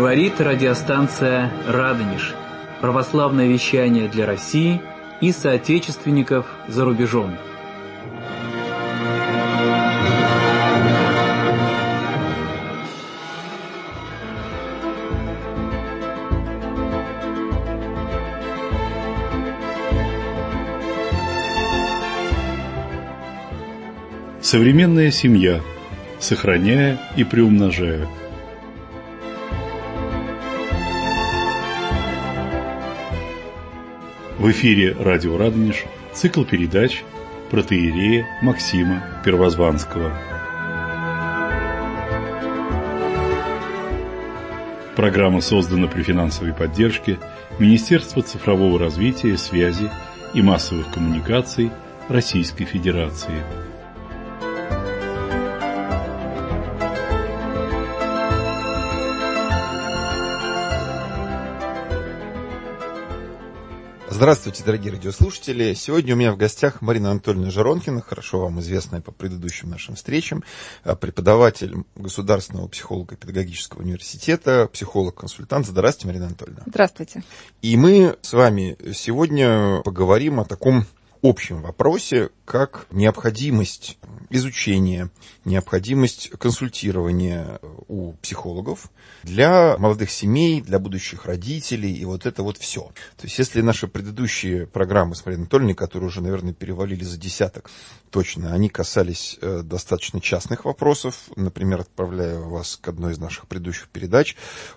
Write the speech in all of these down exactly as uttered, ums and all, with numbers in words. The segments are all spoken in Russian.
Говорит радиостанция «Радонеж». Православное вещание для России и соотечественников за рубежом. Современная семья, сохраняя и приумножая. В эфире радио «Радонеж» цикл передач протоиерея Максима Первозванского. Программа создана при финансовой поддержке Министерства цифрового развития, связи и массовых коммуникаций Российской Федерации. Здравствуйте, дорогие радиослушатели. Сегодня у меня в гостях Марина Анатольевна Жаронкина, хорошо вам известная по предыдущим нашим встречам, преподаватель Государственного психолого-педагогического университета, психолог-консультант. Здравствуйте, Марина Анатольевна. Здравствуйте. И мы с вами сегодня поговорим о таком общем вопросе, как необходимость изучения, необходимость консультирования у психологов для молодых семей, для будущих родителей, и вот это вот все. То есть, если наши предыдущие программы с Мариной Анатольевной, которые уже, наверное, перевалили за десяток, точно, они касались э, достаточно частных вопросов, например, отправляю вас к одной из наших предыдущих передач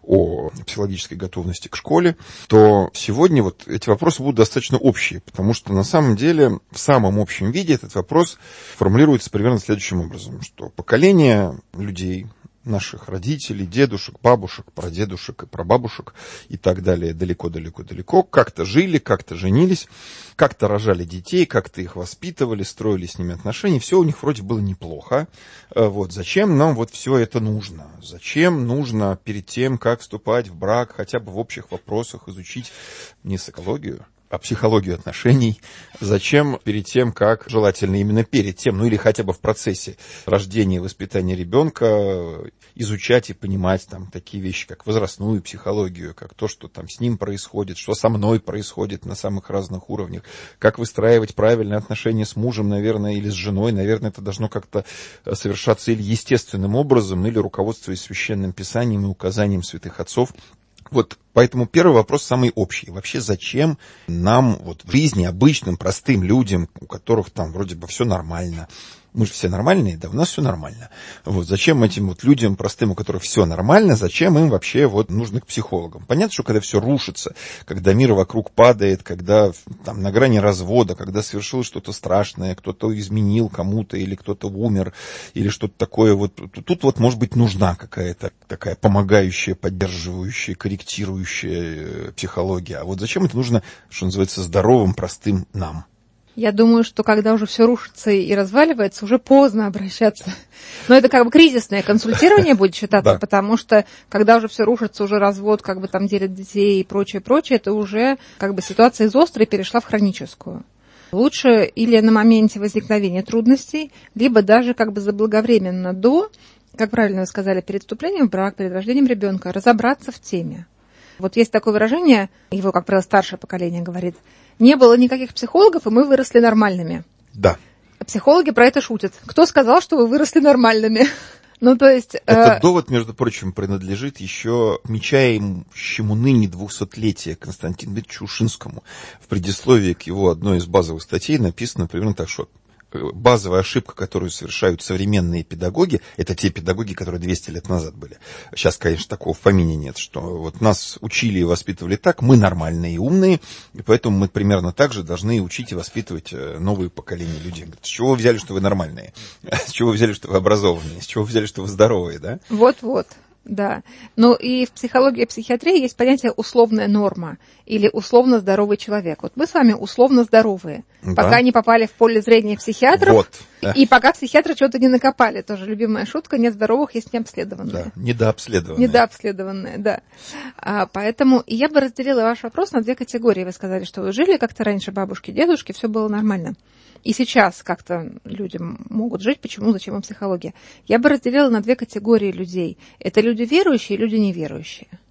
о психологической готовности к школе, то сегодня вот эти вопросы будут достаточно общие, потому что на самом деле в самом общем виде этот вопрос формулируется примерно следующим образом, что поколение людей, наших родителей, дедушек, бабушек, прадедушек и прабабушек и так далее, далеко-далеко-далеко, как-то жили, как-то женились, как-то рожали детей, как-то их воспитывали, строили с ними отношения, все у них вроде было неплохо. Вот, зачем нам вот все это нужно? Зачем нужно перед тем, как вступать в брак, хотя бы в общих вопросах изучить не сексологию, а психологию отношений? Зачем перед тем, как, желательно именно перед тем, ну или хотя бы в процессе рождения и воспитания ребенка, изучать и понимать там такие вещи, как возрастную психологию, как то, что там с ним происходит, что со мной происходит на самых разных уровнях, как выстраивать правильные отношения с мужем, наверное, или с женой, наверное, это должно как-то совершаться или естественным образом, или руководствуясь священным писанием и указанием святых отцов. Вот поэтому первый вопрос самый общий. Вообще, зачем нам вот в жизни обычным, простым людям, у которых там вроде бы все нормально, мы же все нормальные, да, у нас все нормально. Вот зачем этим вот людям простым, у которых все нормально, зачем им вообще вот нужно к психологам? Понятно, что когда все рушится, когда мир вокруг падает, когда там на грани развода, когда совершилось что-то страшное, кто-то изменил кому-то или кто-то умер, или что-то такое, вот тут вот может быть нужна какая-то такая помогающая, поддерживающая, корректирующая психология. А вот зачем это нужно, что называется, здоровым, простым нам? Я думаю, что когда уже все рушится и разваливается, уже поздно обращаться. Но это как бы кризисное консультирование будет считаться, да. Потому что когда уже все рушится, уже развод, как бы там делят детей и прочее, прочее, это уже как бы ситуация из острой перешла в хроническую. Лучше или на моменте возникновения трудностей, либо даже как бы заблаговременно до, как правильно вы сказали, перед вступлением в брак, перед рождением ребенка, разобраться в теме. Вот есть такое выражение, его, как правило, старшее поколение говорит: не было никаких психологов, и мы выросли нормальными. Да. Психологи про это шутят. Кто сказал, что вы выросли нормальными? Ну, то есть... Этот э... довод, между прочим, принадлежит еще отмечаемому ныне двухсотлетие Константину Дмитриевичу Ушинскому. В предисловии к его одной из базовых статей написано примерно так, что базовая ошибка, которую совершают современные педагоги, это те педагоги, которые двести лет назад были. Сейчас, конечно, такого в помине нет, что вот нас учили и воспитывали так, мы нормальные и умные, и поэтому мы примерно так же должны учить и воспитывать новые поколения людей. С чего вы взяли, что вы нормальные? С чего вы взяли, что вы образованные? С чего вы взяли, что вы здоровые, да? Вот-вот. Да. Ну и в психологии и психиатрии есть понятие условная норма или условно здоровый человек. Вот мы с вами условно здоровые, да. Пока не попали в поле зрения психиатров, вот. И пока психиатры что-то не накопали. Тоже любимая шутка: нет здоровых, есть необследованные. Да, недообследованные. Недообследованные, да. А, поэтому я бы разделила ваш вопрос на две категории. Вы сказали, что вы жили как-то раньше, бабушки, дедушки, все было нормально. И сейчас как-то люди могут жить. Почему? Зачем им психология? Я бы разделила на две категории людей. Это люди верующие и люди неверующие.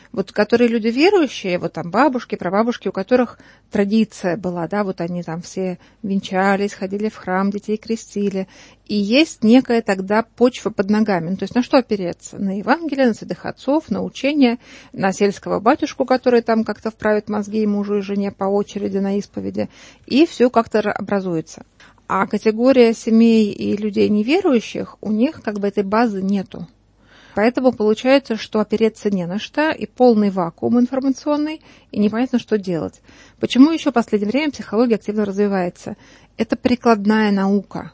Вот которые люди верующие, вот там бабушки, прабабушки, у которых традиция была, да, вот они там все венчались, ходили в храм, детей крестили. И есть некая тогда почва под ногами. Ну, то есть на что опереться? На Евангелие, на святых отцов, на учение, на сельского батюшку, который там как-то вправит мозги и мужу, и жене по очереди на исповеди. И все как-то образуется. А категория семей и людей неверующих, у них как бы этой базы нету. Поэтому получается, что опереться не на что, и полный вакуум информационный, и непонятно, что делать. Почему еще в последнее время психология активно развивается? Это прикладная наука.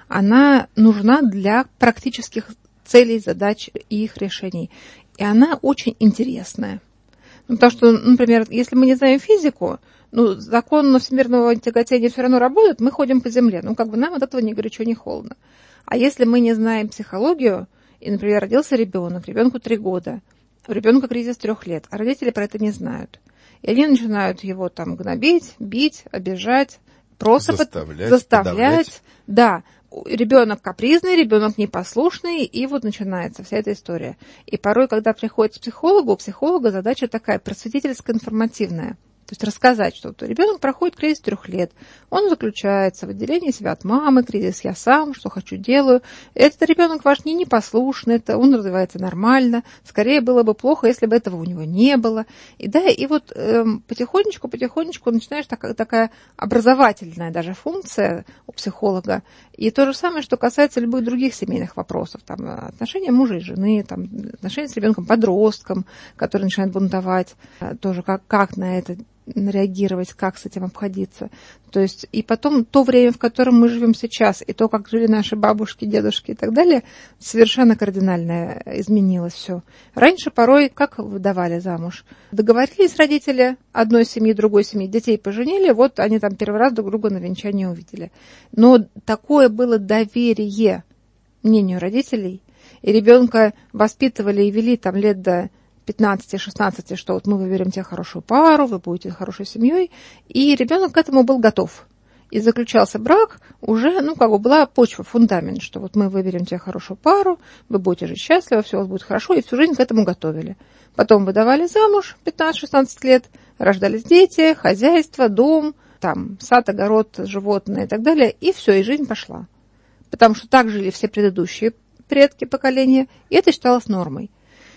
Она нужна для практических целей, задач и их решений. И она очень интересная. Ну, потому что, например, если мы не знаем физику, ну, закон всемирного тяготения все равно работает, мы ходим по земле. Ну, как бы нам от этого ни горячо, ни холодно. А если мы не знаем психологию, и, например, родился ребенок, ребенку три года, у ребенка кризис трех лет, а родители про это не знают. И они начинают его там гнобить, бить, обижать, просто заставлять, заставлять. Да, ребенок капризный, ребенок непослушный, и вот начинается вся эта история. И порой, когда приходит к психологу, у психолога задача такая просветительско-информативная. То есть рассказать, что ребенок проходит кризис трех лет, он заключается в отделении себя от мамы, кризис я сам, что хочу, делаю. Этот ребенок ваш не непослушный, это он развивается нормально. Скорее было бы плохо, если бы этого у него не было. И да, и вот эм, потихонечку, потихонечку начинаешь так, такая образовательная даже функция у психолога. И то же самое, что касается любых других семейных вопросов, там отношения мужа и жены, там отношения с ребенком-подростком, который начинает бунтовать, тоже как, как на это реагировать, как с этим обходиться. То есть, и потом то время, в котором мы живем сейчас, и то, как жили наши бабушки, дедушки и так далее, совершенно кардинально изменилось все. Раньше порой как выдавали замуж? Договорились родители одной семьи, другой семьи, детей поженили, вот они там первый раз друг друга на венчании увидели. Но такое было доверие мнению родителей, и ребенка воспитывали и вели там лет до пятнадцати-шестнадцати, что вот мы выберем тебе хорошую пару, вы будете хорошей семьей, и ребенок к этому был готов. И заключался брак, уже, ну, как бы была почва, фундамент, что вот мы выберем тебе хорошую пару, вы будете жить счастливо, все у вас будет хорошо, и всю жизнь к этому готовили. Потом выдавали замуж пятнадцать-шестнадцать лет, рождались дети, хозяйство, дом, там, сад, огород, животные и так далее, и все, и жизнь пошла. Потому что так жили все предыдущие предки поколения, и это считалось нормой.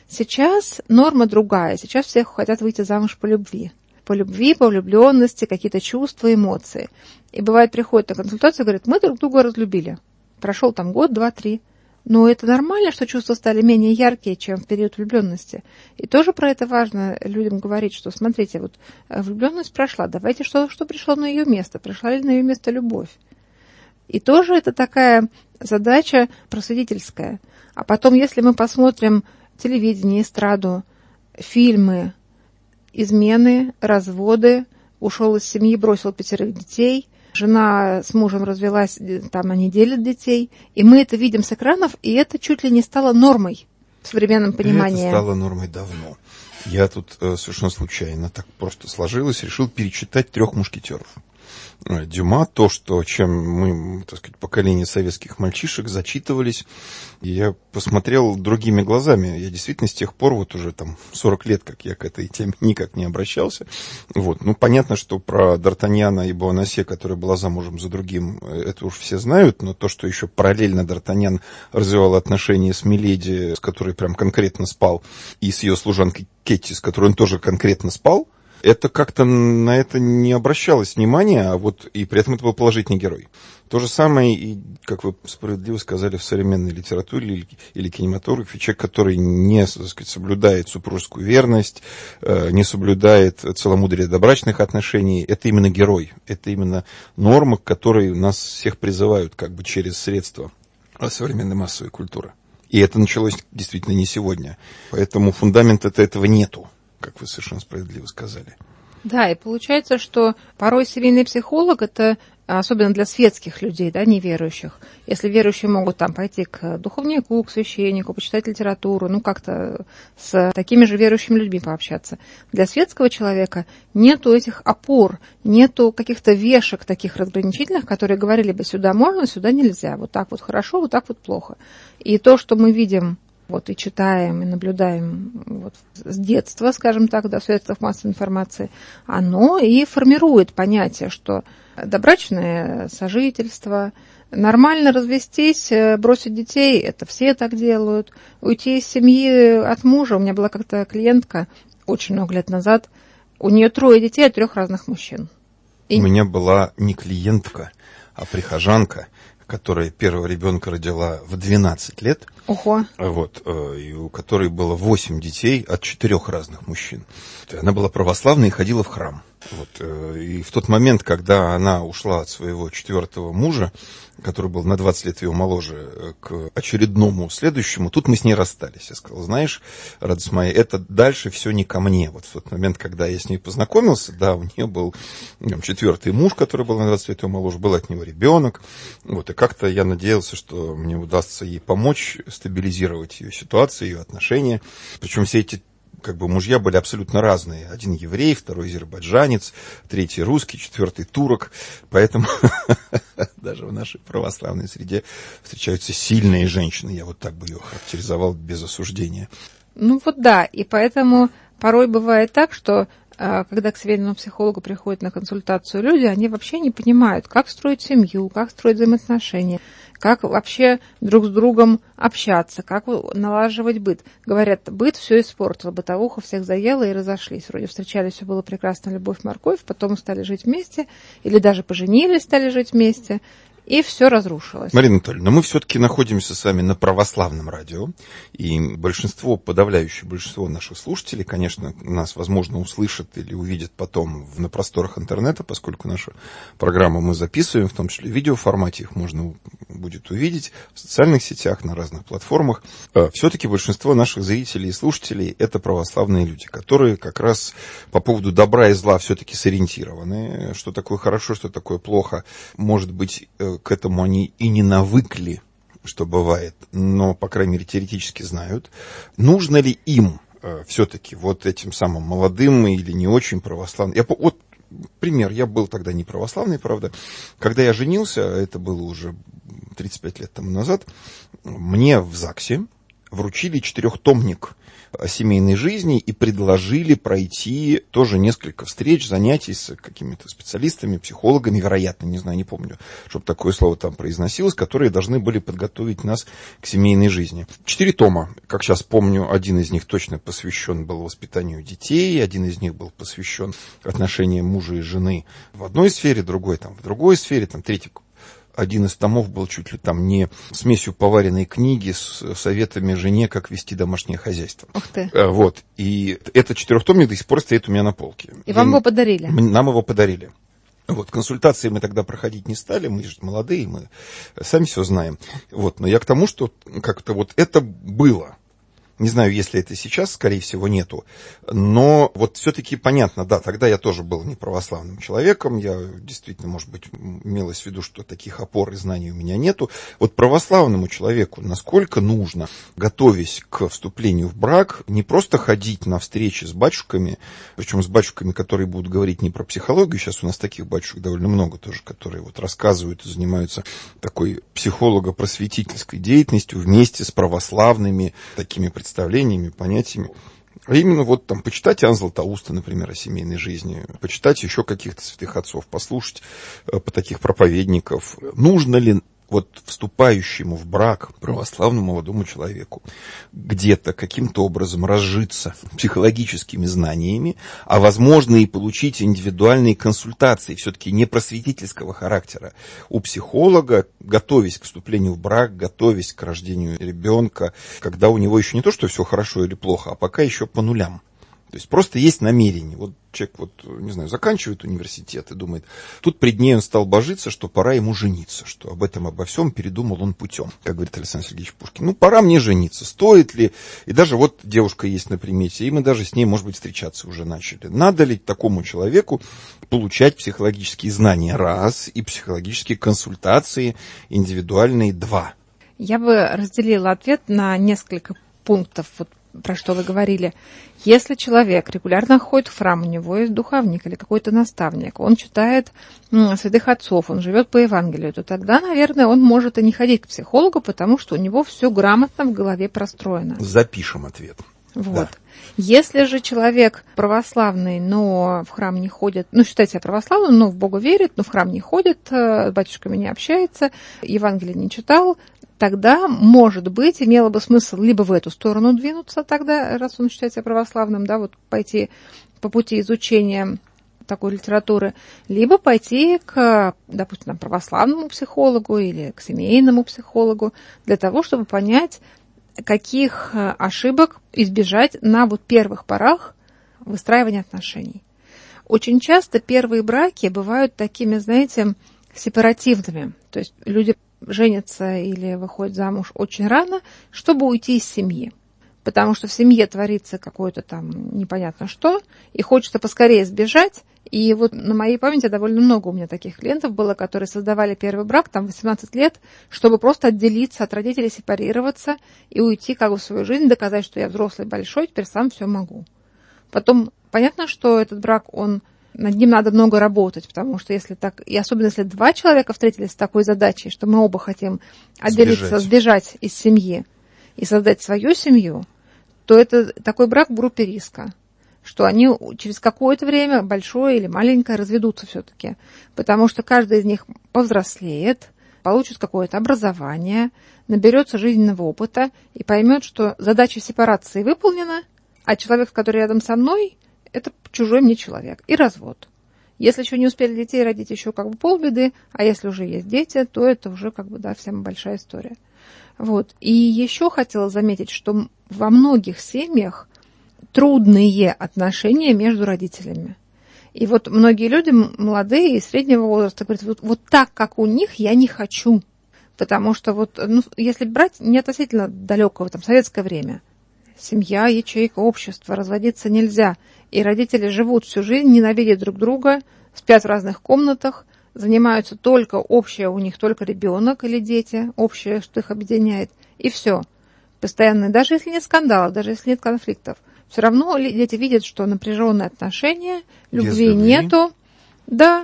Сейчас норма другая. Сейчас все хотят выйти замуж по любви. По любви, по влюбленности, какие-то чувства, эмоции. И бывает, приходят на консультацию и говорят, мы друг друга разлюбили. Прошел там год, два, три. Но это нормально, что чувства стали менее яркие, чем в период влюбленности. И тоже про это важно людям говорить, что смотрите, вот влюбленность прошла, давайте что, что пришло на ее место. Пришла ли на ее место любовь? И тоже это такая задача просветительская. А потом, если мы посмотрим телевидение, эстраду, фильмы, измены, разводы, ушел из семьи, бросил пятерых детей, жена с мужем развелась, там они делят детей, и мы это видим с экранов, и это чуть ли не стало нормой в современном понимании. Это стало нормой давно. Я тут э, совершенно случайно, так просто сложилось, решил перечитать «Трех мушкетеров». Дюма, то, что, чем мы, так сказать, поколение советских мальчишек зачитывались, и я посмотрел другими глазами. Я действительно с тех пор, вот уже там сорок лет, как я к этой теме никак не обращался. Вот. Ну, понятно, что про Д'Артаньяна и Буанасе, которая была замужем за другим, это уж все знают, но то, что еще параллельно Д'Артаньян развивал отношения с Миледи, с которой прям конкретно спал, и с ее служанкой Кетти, с которой он тоже конкретно спал, это как-то на это не обращалось внимания, а вот и при этом это был положительный герой. То же самое, и, как вы справедливо сказали, в современной литературе или, или кинематографе, человек, который не, так сказать, соблюдает супружескую верность, э, не соблюдает целомудрие добрачных отношений, это именно герой, это именно норма, к которой нас всех призывают как бы через средства современной массовой культуры. И это началось действительно не сегодня. Поэтому фундамента-то этого нету, как вы совершенно справедливо сказали. Да, и получается, что порой семейный психолог, это особенно для светских людей, да, неверующих. Если верующие могут там пойти к духовнику, к священнику, почитать литературу, ну как-то с такими же верующими людьми пообщаться. Для светского человека нету этих опор, нету каких-то вешек таких разграничительных, которые говорили бы, сюда можно, сюда нельзя, вот так вот хорошо, вот так вот плохо. И то, что мы видим вот и читаем, и наблюдаем вот с детства, скажем так, да, в средствах массовой информации, оно и формирует понятие, что добрачное сожительство, нормально развестись, бросить детей, это все так делают, уйти из семьи от мужа. У меня была как-то клиентка очень много лет назад, у нее трое детей от трех разных мужчин. И... У меня была не клиентка, а прихожанка, которая первого ребенка родила в двенадцать лет. Ого. Вот, и у которой было восемь детей от четырех разных мужчин. Она была православной и ходила в храм. Вот, и в тот момент, когда она ушла от своего четвертого мужа, который был на двадцать лет ее моложе, к очередному следующему, тут мы с ней расстались. Я сказал: знаешь, радость моя, это дальше все не ко мне. Вот в тот момент, когда я с ней познакомился, да, у нее был там, четвертый муж, который был на двадцать лет ее моложе, был от него ребенок. Вот, и как-то я надеялся, что мне удастся ей помочь стабилизировать ее ситуацию, ее отношения. Причем все эти как бы мужья были абсолютно разные. Один еврей, второй азербайджанец, третий русский, четвертый турок. Поэтому даже в нашей православной среде встречаются сильные женщины. Я вот так бы ее характеризовал без осуждения. Ну вот да, и поэтому порой бывает так, что когда к семейному психологу приходят на консультацию люди, они вообще не понимают, как строить семью, как строить взаимоотношения, как вообще друг с другом общаться, как налаживать быт. Говорят, быт все испортил, бытовуха всех заела и разошлись. Вроде встречались, все было прекрасно, любовь, морковь, потом стали жить вместе, или даже поженились, стали жить вместе, и все разрушилось. Марина Анатольевна, мы все-таки находимся с вами на православном радио, и большинство, подавляющее большинство наших слушателей, конечно, нас, возможно, услышат или увидят потом на просторах интернета, поскольку нашу программу мы записываем, в том числе в видеоформате, их можно будет увидеть в социальных сетях, на разных платформах. Все-таки большинство наших зрителей и слушателей – это православные люди, которые как раз по поводу добра и зла все-таки сориентированы. Что такое хорошо, что такое плохо, может быть, к этому они и не навыкли, что бывает, но, по крайней мере, теоретически знают. Нужно ли им э, все-таки вот этим самым молодым или не очень православным... Я, вот пример, я был тогда не православный, правда. Когда я женился, это было уже тридцать пять лет тому назад, мне в ЗАГСе вручили четырехтомник о семейной жизни и предложили пройти тоже несколько встреч, занятий с какими-то специалистами, психологами, вероятно, не знаю, не помню, чтобы такое слово там произносилось, которые должны были подготовить нас к семейной жизни. Четыре тома, как сейчас помню, один из них точно посвящен был воспитанию детей, один из них был посвящен отношениям мужа и жены в одной сфере, другой там в другой сфере, там третий. Один из томов был чуть ли там не смесью поваренной книги с советами жене, как вести домашнее хозяйство. Ух ты. Вот. И этот четырехтомник до сих пор стоит у меня на полке. И вам его подарили? Нам его подарили. Вот, консультации мы тогда проходить не стали, мы же молодые, мы сами все знаем. Вот, но я к тому, что как-то вот это было. Не знаю, если это сейчас, скорее всего, нету. Но вот все-таки понятно, да, тогда я тоже был неправославным человеком. Я действительно, может быть, имелось в виду, что таких опор и знаний у меня нету. Вот православному человеку насколько нужно, готовясь к вступлению в брак, не просто ходить на встречи с батюшками, причем с батюшками, которые будут говорить не про психологию. Сейчас у нас таких батюшек довольно много тоже, которые вот рассказывают и занимаются такой психолого-просветительской деятельностью вместе с православными такими представителями. представлениями, понятиями. А именно вот там почитать Иоанна Златоуста, например, о семейной жизни, почитать еще каких-то святых отцов, послушать э, по таких проповедников. Нужно ли вот вступающему в брак православному молодому человеку где-то каким-то образом разжиться психологическими знаниями, а возможно и получить индивидуальные консультации, все-таки не просветительского характера, у психолога, готовясь к вступлению в брак, готовясь к рождению ребенка, когда у него еще не то, что все хорошо или плохо, а пока еще по нулям. То есть просто есть намерение. Вот человек, вот, не знаю, заканчивает университет и думает, тут пред ней он стал божиться, что пора ему жениться, что об этом, обо всем передумал он путем, как говорит Александр Сергеевич Пушкин. Ну, пора мне жениться, стоит ли? И даже вот девушка есть на примете, и мы даже с ней, может быть, встречаться уже начали. Надо ли такому человеку получать психологические знания, раз, и психологические консультации индивидуальные, два? Я бы разделила ответ на несколько пунктов. Вот про что вы говорили. Если человек регулярно ходит в храм, у него есть духовник или какой-то наставник, он читает м, святых отцов, он живет по Евангелию, то тогда, наверное, он может и не ходить к психологу, потому что у него все грамотно в голове простроено. Запишем ответ. Вот. Да. Если же человек православный, но в храм не ходит, ну, считает себя православным, но в Бога верит, но в храм не ходит, с батюшками не общается, Евангелие не читал, тогда, может быть, имело бы смысл либо в эту сторону двинуться тогда, раз он считает себя православным, да, вот пойти по пути изучения такой литературы, либо пойти к, допустим, православному психологу или к семейному психологу для того, чтобы понять, каких ошибок избежать на вот первых порах выстраивания отношений. Очень часто первые браки бывают такими, знаете, сепаративными. То есть люди женятся или выходят замуж очень рано, чтобы уйти из семьи. Потому что в семье творится какое-то там непонятно что, и хочется поскорее сбежать. И вот на моей памяти довольно много у меня таких клиентов было, которые создавали первый брак, там, восемнадцать лет, чтобы просто отделиться от родителей, сепарироваться и уйти как бы в свою жизнь, доказать, что я взрослый, большой, теперь сам все могу. Потом понятно, что этот брак, он, над ним надо много работать, потому что если так, и особенно если два человека встретились с такой задачей, что мы оба хотим отделиться, сбежать, сбежать из семьи и создать свою семью, то это такой брак в группе риска, что они через какое-то время, большое или маленькое, разведутся все-таки, потому что каждый из них повзрослеет, получит какое-то образование, наберется жизненного опыта и поймет, что задача сепарации выполнена, а человек, который рядом со мной, это чужой мне человек. И развод. Если еще не успели детей родить, еще как бы полбеды, а если уже есть дети, то это уже как бы, да, вся большая история. Вот. И еще хотела заметить, что во многих семьях трудные отношения между родителями. И вот многие люди, молодые и среднего возраста, говорят, вот, вот так, как у них, я не хочу. Потому что вот, ну, если брать не относительно далекого, там, советское время, семья, ячейка, общество, разводиться нельзя. И родители живут всю жизнь, ненавидят друг друга, спят в разных комнатах, занимаются только общее, у них только ребенок или дети, общее, что их объединяет, и все. Постоянно, даже если нет скандалов, даже если нет конфликтов, все равно дети видят, что напряженные отношения, любви, любви нету, да,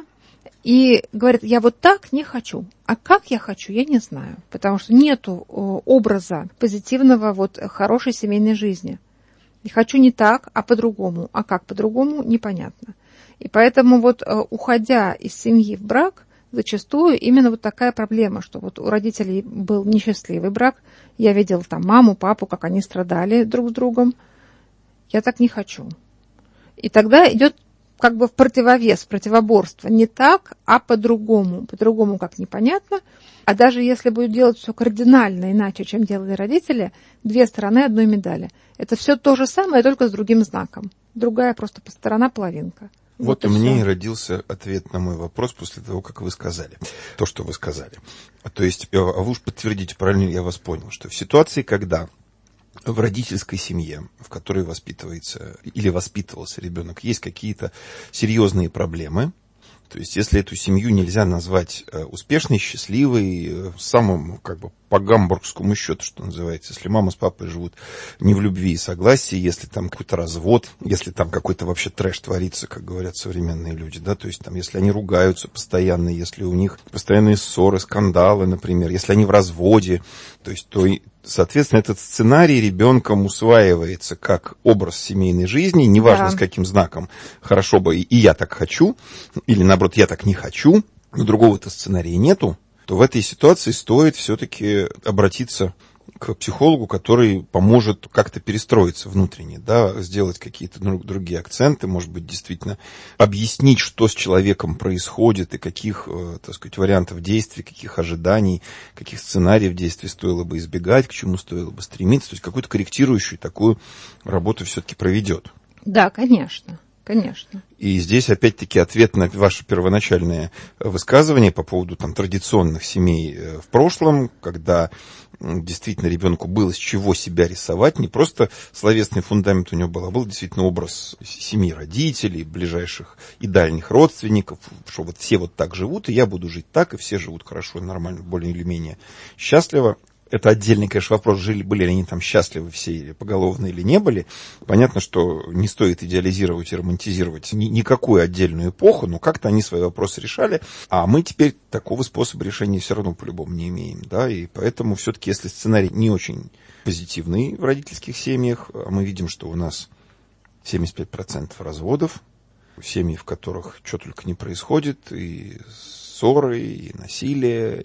и говорят, я вот так не хочу. А как я хочу, я не знаю, потому что нету образа позитивного, вот, хорошей семейной жизни. И хочу не так, а по-другому. А как по-другому, непонятно. И поэтому вот, уходя из семьи в брак, зачастую именно вот такая проблема, что вот у родителей был несчастливый брак, я видела там маму, папу, как они страдали друг с другом. Я так не хочу. И тогда идет как бы в противовес, противоборство. Не так, а по-другому. По-другому как непонятно. А даже если будет делать все кардинально иначе, чем делали родители, две стороны одной медали. Это все то же самое, только с другим знаком. Другая просто сторона половинка. Вот, вот и мне и родился ответ на мой вопрос после того, как вы сказали. То, что вы сказали. То есть, а вы уж подтвердите, правильно я вас понял, что в ситуации, когда в родительской семье, в которой воспитывается или воспитывался ребенок, есть какие-то серьезные проблемы, то есть если эту семью нельзя назвать успешной, счастливой, самым как бы по гамбургскому счету, что называется, если мама с папой живут не в любви и согласии, если там какой-то развод, если там какой-то вообще трэш творится, как говорят современные люди, да, то есть там, если они ругаются постоянно, если у них постоянные ссоры, скандалы, например, если они в разводе, то есть, то, соответственно, этот сценарий ребенком усваивается как образ семейной жизни, неважно, да, с каким знаком, хорошо бы и я так хочу, или наоборот, я так не хочу, но другого-то сценария нету, то в этой ситуации стоит все-таки обратиться к психологу, который поможет как-то перестроиться внутренне, да, сделать какие-то другие акценты, может быть, действительно объяснить, что с человеком происходит и каких, так сказать, вариантов действий, каких ожиданий, каких сценариев действий стоило бы избегать, к чему стоило бы стремиться, то есть какую-то корректирующую такую работу все-таки проведет. Да, конечно. Конечно. И здесь, опять-таки, ответ на ваше первоначальное высказывание по поводу там, традиционных семей в прошлом, когда действительно ребенку было с чего себя рисовать, не просто словесный фундамент у него был, а был действительно образ семьи родителей, ближайших и дальних родственников, что вот все вот так живут, и я буду жить так, и все живут хорошо, нормально, более или менее счастливо. Это отдельный, конечно, вопрос, жили, были ли они там счастливы все поголовно или не были. Понятно, что не стоит идеализировать и романтизировать ни, никакую отдельную эпоху, но как-то они свои вопросы решали, а мы теперь такого способа решения все равно по-любому не имеем, да, и поэтому все-таки, если сценарий не очень позитивный в родительских семьях, а мы видим, что у нас семьдесят пять процентов разводов, семьи, в которых что только не происходит, и ссоры, и насилие,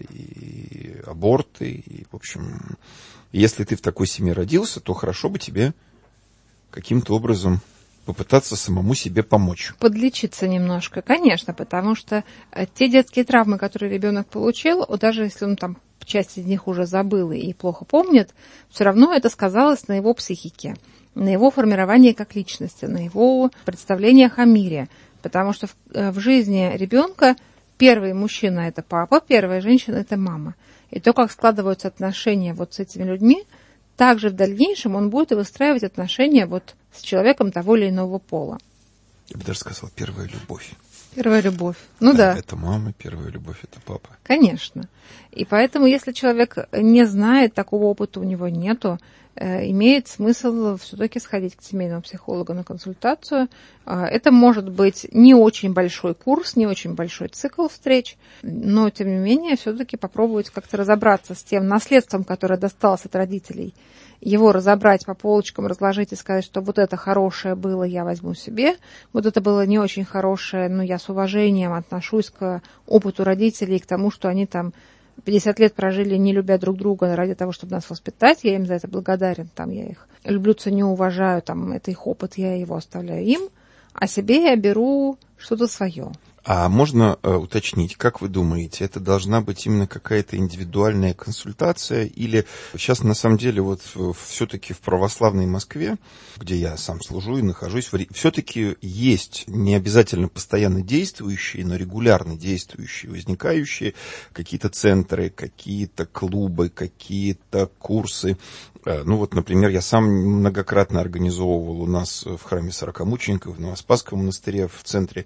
и аборты, и, в общем, если ты в такой семье родился, то хорошо бы тебе каким-то образом попытаться самому себе помочь. Подлечиться немножко, конечно, потому что те детские травмы, которые ребенок получил, даже если он там часть из них уже забыл и плохо помнит, все равно это сказалось на его психике, на его формировании как личности, на его представлениях о мире. Потому что в, в жизни ребенка первый мужчина – это папа, первая женщина – это мама. И то, как складываются отношения вот с этими людьми, также в дальнейшем он будет и выстраивать отношения вот с человеком того или иного пола. Я бы даже сказал, первая любовь. Первая любовь. Ну да. да. Это мама, первая любовь – это папа. Конечно. И поэтому, если человек не знает, такого опыта у него нету, имеет смысл все-таки сходить к семейному психологу на консультацию. Это может быть не очень большой курс, не очень большой цикл встреч, но, тем не менее, все-таки попробовать как-то разобраться с тем наследством, которое досталось от родителей, его разобрать по полочкам, разложить и сказать, что вот это хорошее было, я возьму себе, вот это было не очень хорошее, но я с уважением отношусь к опыту родителей, к тому, что они там пятьдесят лет прожили, не любя друг друга, ради того, чтобы нас воспитать, я им за это благодарен, там, я их люблю, ценю, уважаю, там, это их опыт, я его оставляю им, а себе я беру что-то свое. А можно э, уточнить, как вы думаете, это должна быть именно какая-то индивидуальная консультация, или сейчас на самом деле вот все-таки в православной Москве, где я сам служу и нахожусь, все-таки есть не обязательно постоянно действующие, но регулярно действующие, возникающие какие-то центры, какие-то клубы, какие-то курсы. Ну вот, например, я сам многократно организовывал у нас в храме Сорокомучеников, в Новоспасском монастыре, в центре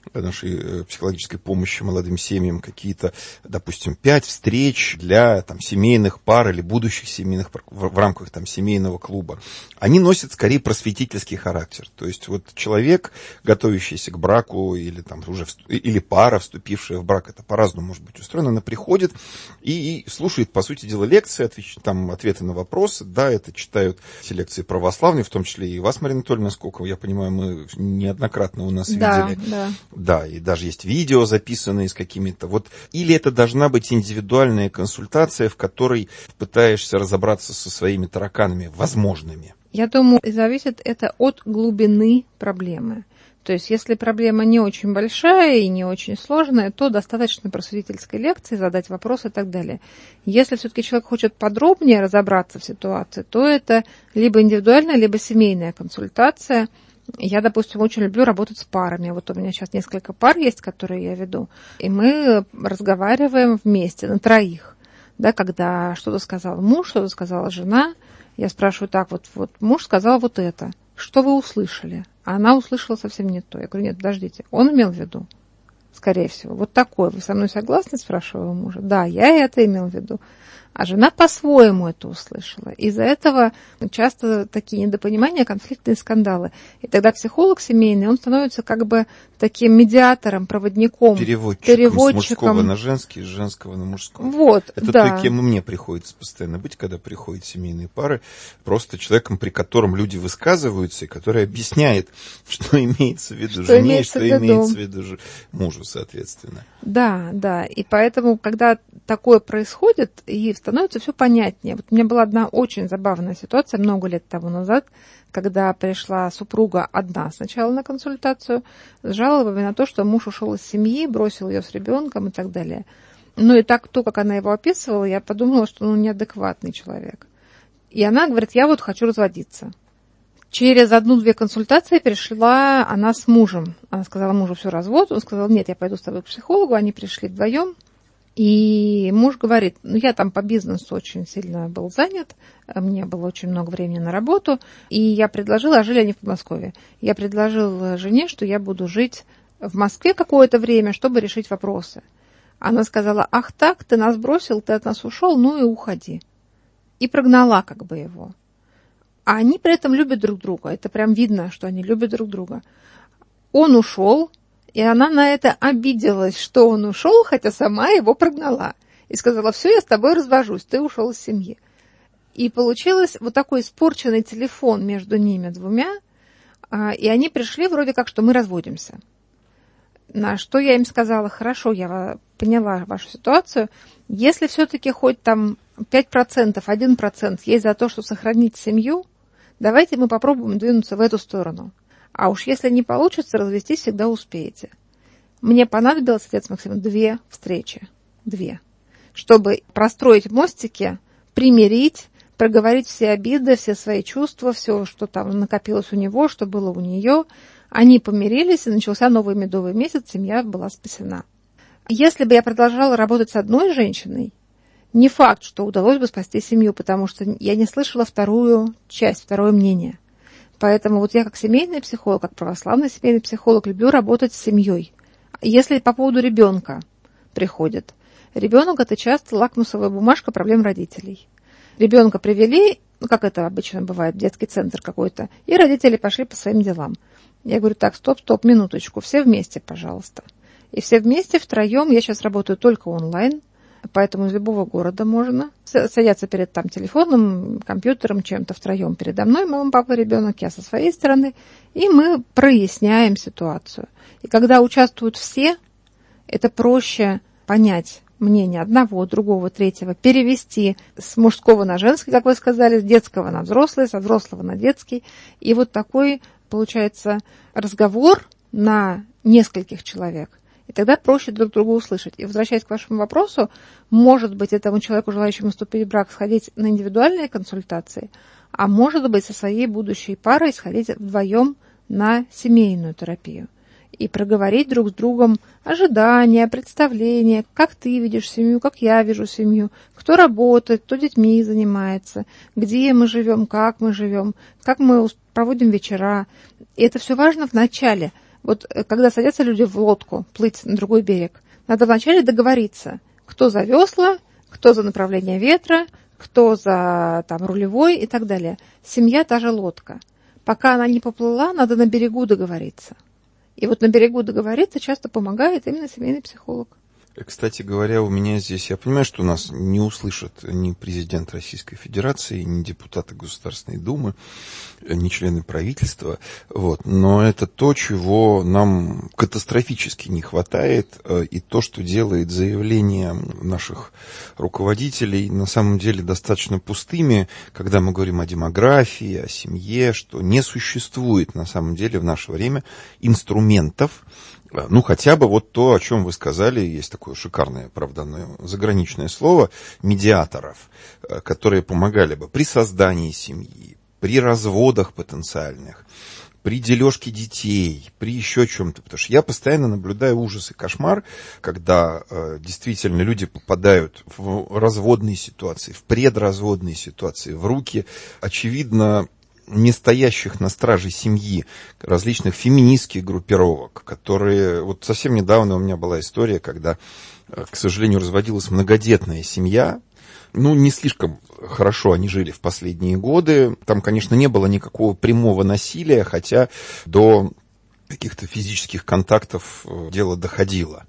нашей психологической помощи молодым семьям какие-то, допустим, пять встреч для там, семейных пар или будущих семейных пар в, в рамках там, семейного клуба. Они носят скорее просветительский характер. То есть вот человек, готовящийся к браку, или, там, уже, или пара, вступившая в брак, это по-разному может быть устроено, она приходит и, и слушает, по сути дела, лекции, отвеч, там, ответы на вопросы. Да, это читают все лекции православные, в том числе и вас, Марина Анатольевна, насколько я понимаю, мы неоднократно у нас да, видели. Да, да. И даже есть видео, записанные с какими-то. Вот. Или это должна быть индивидуальная консультация, в которой пытаешься разобраться со своими тараканами возможными? Я думаю, зависит это от глубины проблемы. То есть, если проблема не очень большая и не очень сложная, то достаточно просветительской лекции, задать вопросы и так далее. Если все-таки человек хочет подробнее разобраться в ситуации, то это либо индивидуальная, либо семейная консультация. Я, допустим, очень люблю работать с парами. Вот у меня сейчас несколько пар есть, которые я веду, и мы разговариваем вместе на троих. Да, когда что-то сказал муж, что-то сказала жена, я спрашиваю так, вот, вот муж сказал вот это. Что вы услышали? А она услышала совсем не то. Я говорю, нет, подождите, он имел в виду, скорее всего, вот такое. Вы со мной согласны, спрашиваю у мужа? Да, я это имел в виду. А жена по-своему это услышала. Из-за этого часто такие недопонимания, конфликты и скандалы. И тогда психолог семейный, он становится как бы таким медиатором, проводником, переводчиком, переводчиком. С мужского на женский, с женского на мужской. Вот, это да. то, кем и мне приходится постоянно быть, когда приходят семейные пары. Просто человеком, при котором люди высказываются, и который объясняет, что имеется в виду что жене, имеется что в виду. имеется в виду мужу, соответственно. Да, да. И поэтому, когда такое происходит, и становится все понятнее. Вот у меня была одна очень забавная ситуация много лет тому назад, когда пришла супруга одна сначала на консультацию, с жалобами на то, что муж ушел из семьи, бросил ее с ребенком и так далее. Ну и так, то, как она его описывала, я подумала, что он неадекватный человек. И она говорит, я вот хочу разводиться. Через одну-две консультации пришла она с мужем. Она сказала мужу, все, развод. Он сказал, нет, я пойду с тобой к психологу. Они пришли вдвоем. И муж говорит, ну я там по бизнесу очень сильно был занят, мне было очень много времени на работу, и я предложила, а жили они в Подмосковье, я предложила жене, что я буду жить в Москве какое-то время, чтобы решить вопросы. Она сказала, ах так, ты нас бросил, ты от нас ушел, ну и уходи. и прогнала как бы его. А они при этом любят друг друга. Это прям видно, что они любят друг друга. Он ушел, и она на это обиделась, что он ушел, хотя сама его прогнала. И сказала: все, я с тобой развожусь, ты ушел из семьи. И получилось вот такой испорченный телефон между ними двумя, и они пришли вроде как, что мы разводимся. На что я им сказала: хорошо, я поняла вашу ситуацию, если все-таки хоть там пять процентов, один процент есть за то, что сохранить семью, давайте мы попробуем двинуться в эту сторону. А уж если не получится, развестись всегда успеете. Мне понадобилось, отец Максим, две встречи. Две. Чтобы простроить мостики, примирить, проговорить все обиды, все свои чувства, все, что там накопилось у него, что было у нее. Они помирились, и начался новый медовый месяц, семья была спасена. Если бы я продолжала работать с одной женщиной, не факт, что удалось бы спасти семью, потому что я не слышала вторую часть, второе мнение. Поэтому вот я как семейный психолог, как православный семейный психолог, люблю работать с семьей. Если по поводу ребенка приходит, ребенок – это часто лакмусовая бумажка проблем родителей. Ребенка привели, ну, как это обычно бывает, в детский центр какой-то, и родители пошли по своим делам. Я говорю: так, стоп, стоп, минуточку, все вместе, пожалуйста. И все вместе, втроем, я сейчас работаю только онлайн, поэтому из любого города можно садятся перед там телефоном, компьютером, чем-то втроем передо мной, мама, папа, ребенок, я со своей стороны, и мы проясняем ситуацию. И когда участвуют все, это проще понять мнение одного, другого, третьего, перевести с мужского на женский, как вы сказали, с детского на взрослый, со взрослого на детский. И вот такой получается разговор на нескольких человек. И тогда проще друг друга услышать. И возвращаясь к вашему вопросу, может быть, этому человеку, желающему вступить в брак, сходить на индивидуальные консультации, а может быть, со своей будущей парой сходить вдвоем на семейную терапию. И проговорить друг с другом ожидания, представления, как ты видишь семью, как я вижу семью, кто работает, кто детьми занимается, где мы живем, как мы живем, как мы проводим вечера. И это все важно в начале. Вот когда садятся люди в лодку плыть на другой берег, надо вначале договориться, кто за весла, кто за направление ветра, кто за там, рулевой и так далее. Семья та же лодка. Пока она не поплыла, надо на берегу договориться. И вот на берегу договориться часто помогает именно семейный психолог. Кстати говоря, у меня здесь, я понимаю, что нас не услышат ни президент Российской Федерации, ни депутаты Государственной Думы, ни члены правительства, вот, но это то, чего нам катастрофически не хватает, и то, что делает заявления наших руководителей, на самом деле достаточно пустыми, когда мы говорим о демографии, о семье, что не существует на самом деле в наше время инструментов. Ну, хотя бы вот то, о чем вы сказали, есть такое шикарное, правда, заграничное слово, медиаторов, которые помогали бы при создании семьи, при разводах потенциальных, при дележке детей, при еще чем-то. Потому что я постоянно наблюдаю ужас и кошмар, когда э, действительно люди попадают в разводные ситуации, в предразводные ситуации, в руки, очевидно, не стоящих на страже семьи, различных феминистских группировок, которые... Вот совсем недавно у меня была история, когда, к сожалению, разводилась многодетная семья. Ну, не слишком хорошо они жили в последние годы. Там, конечно, не было никакого прямого насилия, хотя до каких-то физических контактов дело доходило.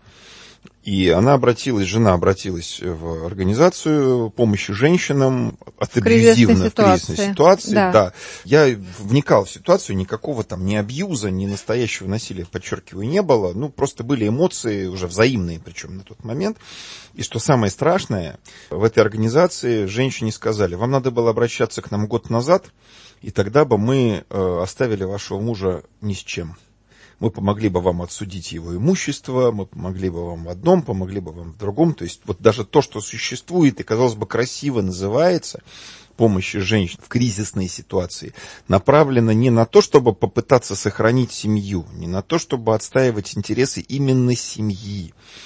И она обратилась, жена обратилась в организацию помощи женщинам от абьюзивной в кризисной ситуации. Да. Да. Я вникал в ситуацию, никакого там ни абьюза, ни настоящего насилия, подчеркиваю, не было. Ну, просто были эмоции уже взаимные, причем на тот момент. И что самое страшное, в этой организации женщине сказали: вам надо было обращаться к нам год назад, и тогда бы мы оставили вашего мужа ни с чем. Мы помогли бы вам отсудить его имущество, мы помогли бы вам в одном, помогли бы вам в другом. То есть вот даже то, что существует и, казалось бы, красиво называется помощью женщин в кризисной ситуации, направлено не на то, чтобы попытаться сохранить семью, не на то, чтобы отстаивать интересы именно семьи,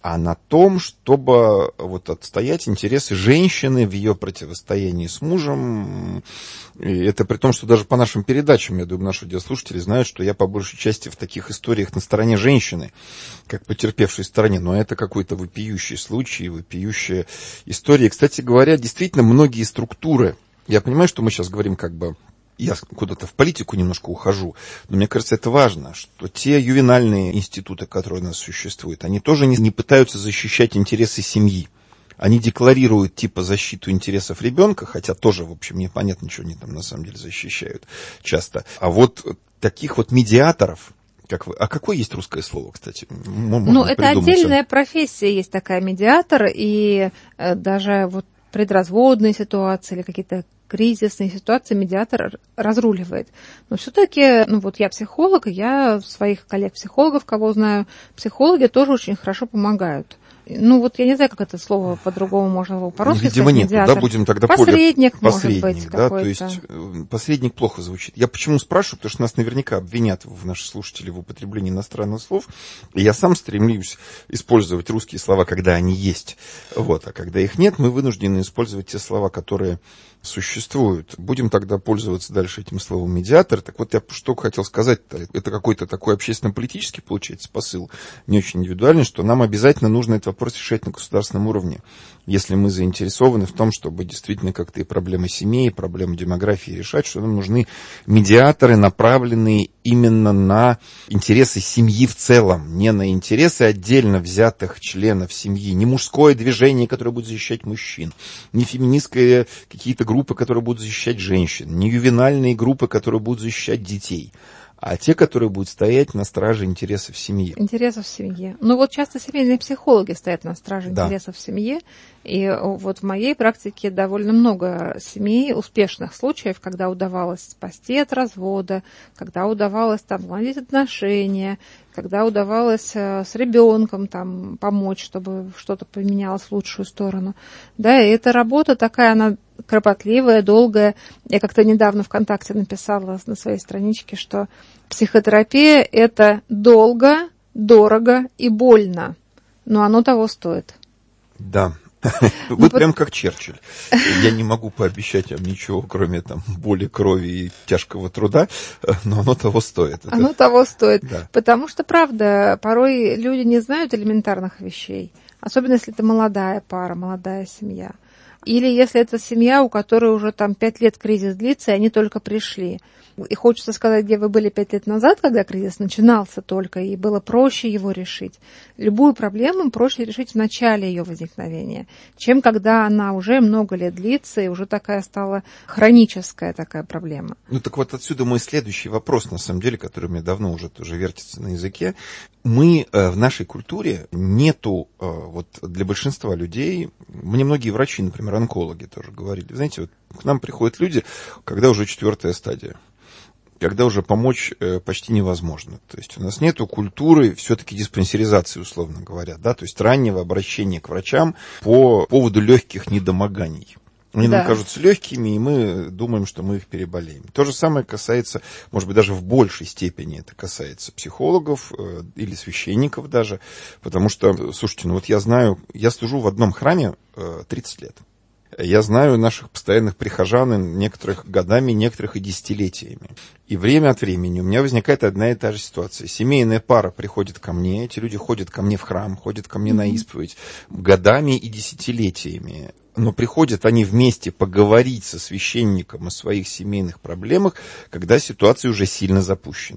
а на том, чтобы вот отстоять интересы женщины в ее противостоянии с мужем. И это при том, что даже по нашим передачам, я думаю, наши радиослушатели знают, что я по большей части в таких историях на стороне женщины, как потерпевшей стороне. Но это какой-то вопиющий случай, вопиющая история. И, кстати говоря, действительно, многие структуры, я понимаю, что мы сейчас говорим как бы, я куда-то в политику немножко ухожу, но мне кажется, это важно, что те ювенальные институты, которые у нас существуют, они тоже не, не пытаются защищать интересы семьи. Они декларируют типа защиту интересов ребенка, хотя тоже, в общем, непонятно, что они там на самом деле защищают часто. А вот таких вот медиаторов, как вы, а какое есть русское слово, кстати? Можно ну, это придумать. Отдельная профессия, есть такая медиатор, и э, даже вот предразводные ситуации или какие-то кризисные ситуации медиатор разруливает. Но все-таки, ну вот я психолог, и я своих коллег-психологов, кого знаю, психологи тоже очень хорошо помогают. Ну вот я не знаю, как это слово по-другому можно его по-русски Видимо, сказать. нет, да, будем тогда посредник, поля... может посредник, быть, да, какой-то. то есть посредник плохо звучит. Я почему спрашиваю, потому что нас наверняка обвинят в наши слушатели в употреблении иностранных слов, и я сам стремлюсь использовать русские слова, когда они есть, вот, а когда их нет, мы вынуждены использовать те слова, которые существуют. Будем тогда пользоваться дальше этим словом медиатор. Так вот, я что хотел сказать, это какой-то такой общественно-политический, получается, посыл, не очень индивидуальный, что нам обязательно нужно этот вопрос решать на государственном уровне, если мы заинтересованы в том, чтобы действительно как-то и проблемы семьи, и проблемы демографии решать, что нам нужны медиаторы, направленные именно на интересы семьи в целом, не на интересы отдельно взятых членов семьи, не мужское движение, которое будет защищать мужчин, не феминистские какие-то группы, которые будут защищать женщин, не ювенальные группы, которые будут защищать детей, а те, которые будут стоять на страже интересов семьи. Интересов семьи. Ну вот часто семейные психологи стоят на страже да. интересов семьи. И вот в моей практике довольно много семей, успешных случаев, когда удавалось спасти от развода, когда удавалось там наладить отношения, когда удавалось с ребенком там помочь, чтобы что-то поменялось в лучшую сторону. Да, и эта работа такая, она кропотливая, долгая. Я как-то недавно ВКонтакте написала на своей страничке, что психотерапия – это долго, дорого и больно, но оно того стоит. Да. Вы прям как Черчилль. Я не могу пообещать вам ничего, кроме там боли, крови и тяжкого труда, но оно того стоит. Оно Это... того стоит. Да. Потому что, правда, порой люди не знают элементарных вещей. Особенно, если это молодая пара, молодая семья. Или если это семья, у которой уже там пять лет кризис длится, и они только пришли. И хочется сказать, где вы были пять лет назад, когда кризис начинался только, и было проще его решить. Любую проблему проще решить в начале ее возникновения, чем когда она уже много лет длится, и уже такая стала хроническая такая проблема. Ну так вот отсюда мой следующий вопрос, на самом деле, который у меня давно уже тоже вертится на языке. Мы э, в нашей культуре нету, э, вот для большинства людей, мне многие врачи, например, онкологи тоже говорили, знаете, вот к нам приходят люди, когда уже четвертая стадия, когда уже помочь э, почти невозможно. То есть у нас нету культуры все-таки диспансеризации, условно говоря, да, то есть раннего обращения к врачам по поводу легких недомоганий. Они да. нам кажутся легкими, и мы думаем, что мы их переболеем. То же самое касается, может быть, даже в большей степени это касается психологов э, или священников даже, потому что, слушайте, ну вот я знаю, я служу в одном храме э, тридцать лет. Я знаю наших постоянных прихожан, некоторых годами, некоторых и десятилетиями. И время от времени у меня возникает одна и та же ситуация. Семейная пара приходит ко мне, эти люди ходят ко мне в храм, ходят ко мне mm-hmm. на исповедь годами и десятилетиями. Но приходят они вместе поговорить со священником о своих семейных проблемах, когда ситуация уже сильно запущена.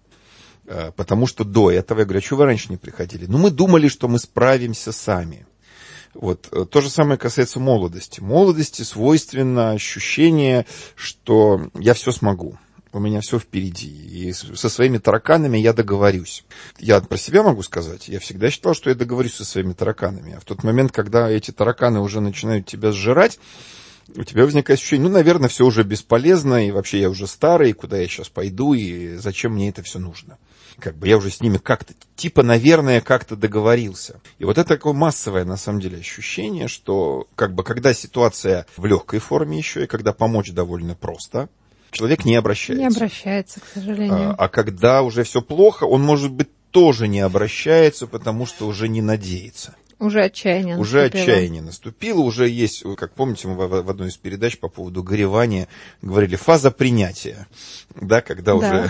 Потому что до этого, я говорю, а что вы раньше не приходили? Ну, мы думали, что мы справимся сами. Вот. То же самое касается молодости. Молодости свойственно ощущение, что я все смогу. У меня все впереди. И со своими тараканами я договорюсь. Я про себя могу сказать. Я всегда считал, что я договорюсь со своими тараканами. А в тот момент, когда эти тараканы уже начинают тебя сжирать, у тебя возникает ощущение, ну, наверное, все уже бесполезно, и вообще я уже старый, и куда я сейчас пойду, и зачем мне это все нужно. Как бы я уже с ними как-то, типа, наверное, как-то договорился. И вот это такое массовое, на самом деле, ощущение, что, как бы, когда ситуация в легкой форме еще, и когда помочь довольно просто, человек не обращается. Не обращается, к сожалению. А, а когда уже все плохо, он, может быть, тоже не обращается, потому что уже не надеется. Уже отчаяние Уже наступило. отчаяние наступило, уже есть, как помните, мы в одной из передач по поводу горевания говорили, фаза принятия, да, когда, да. Уже,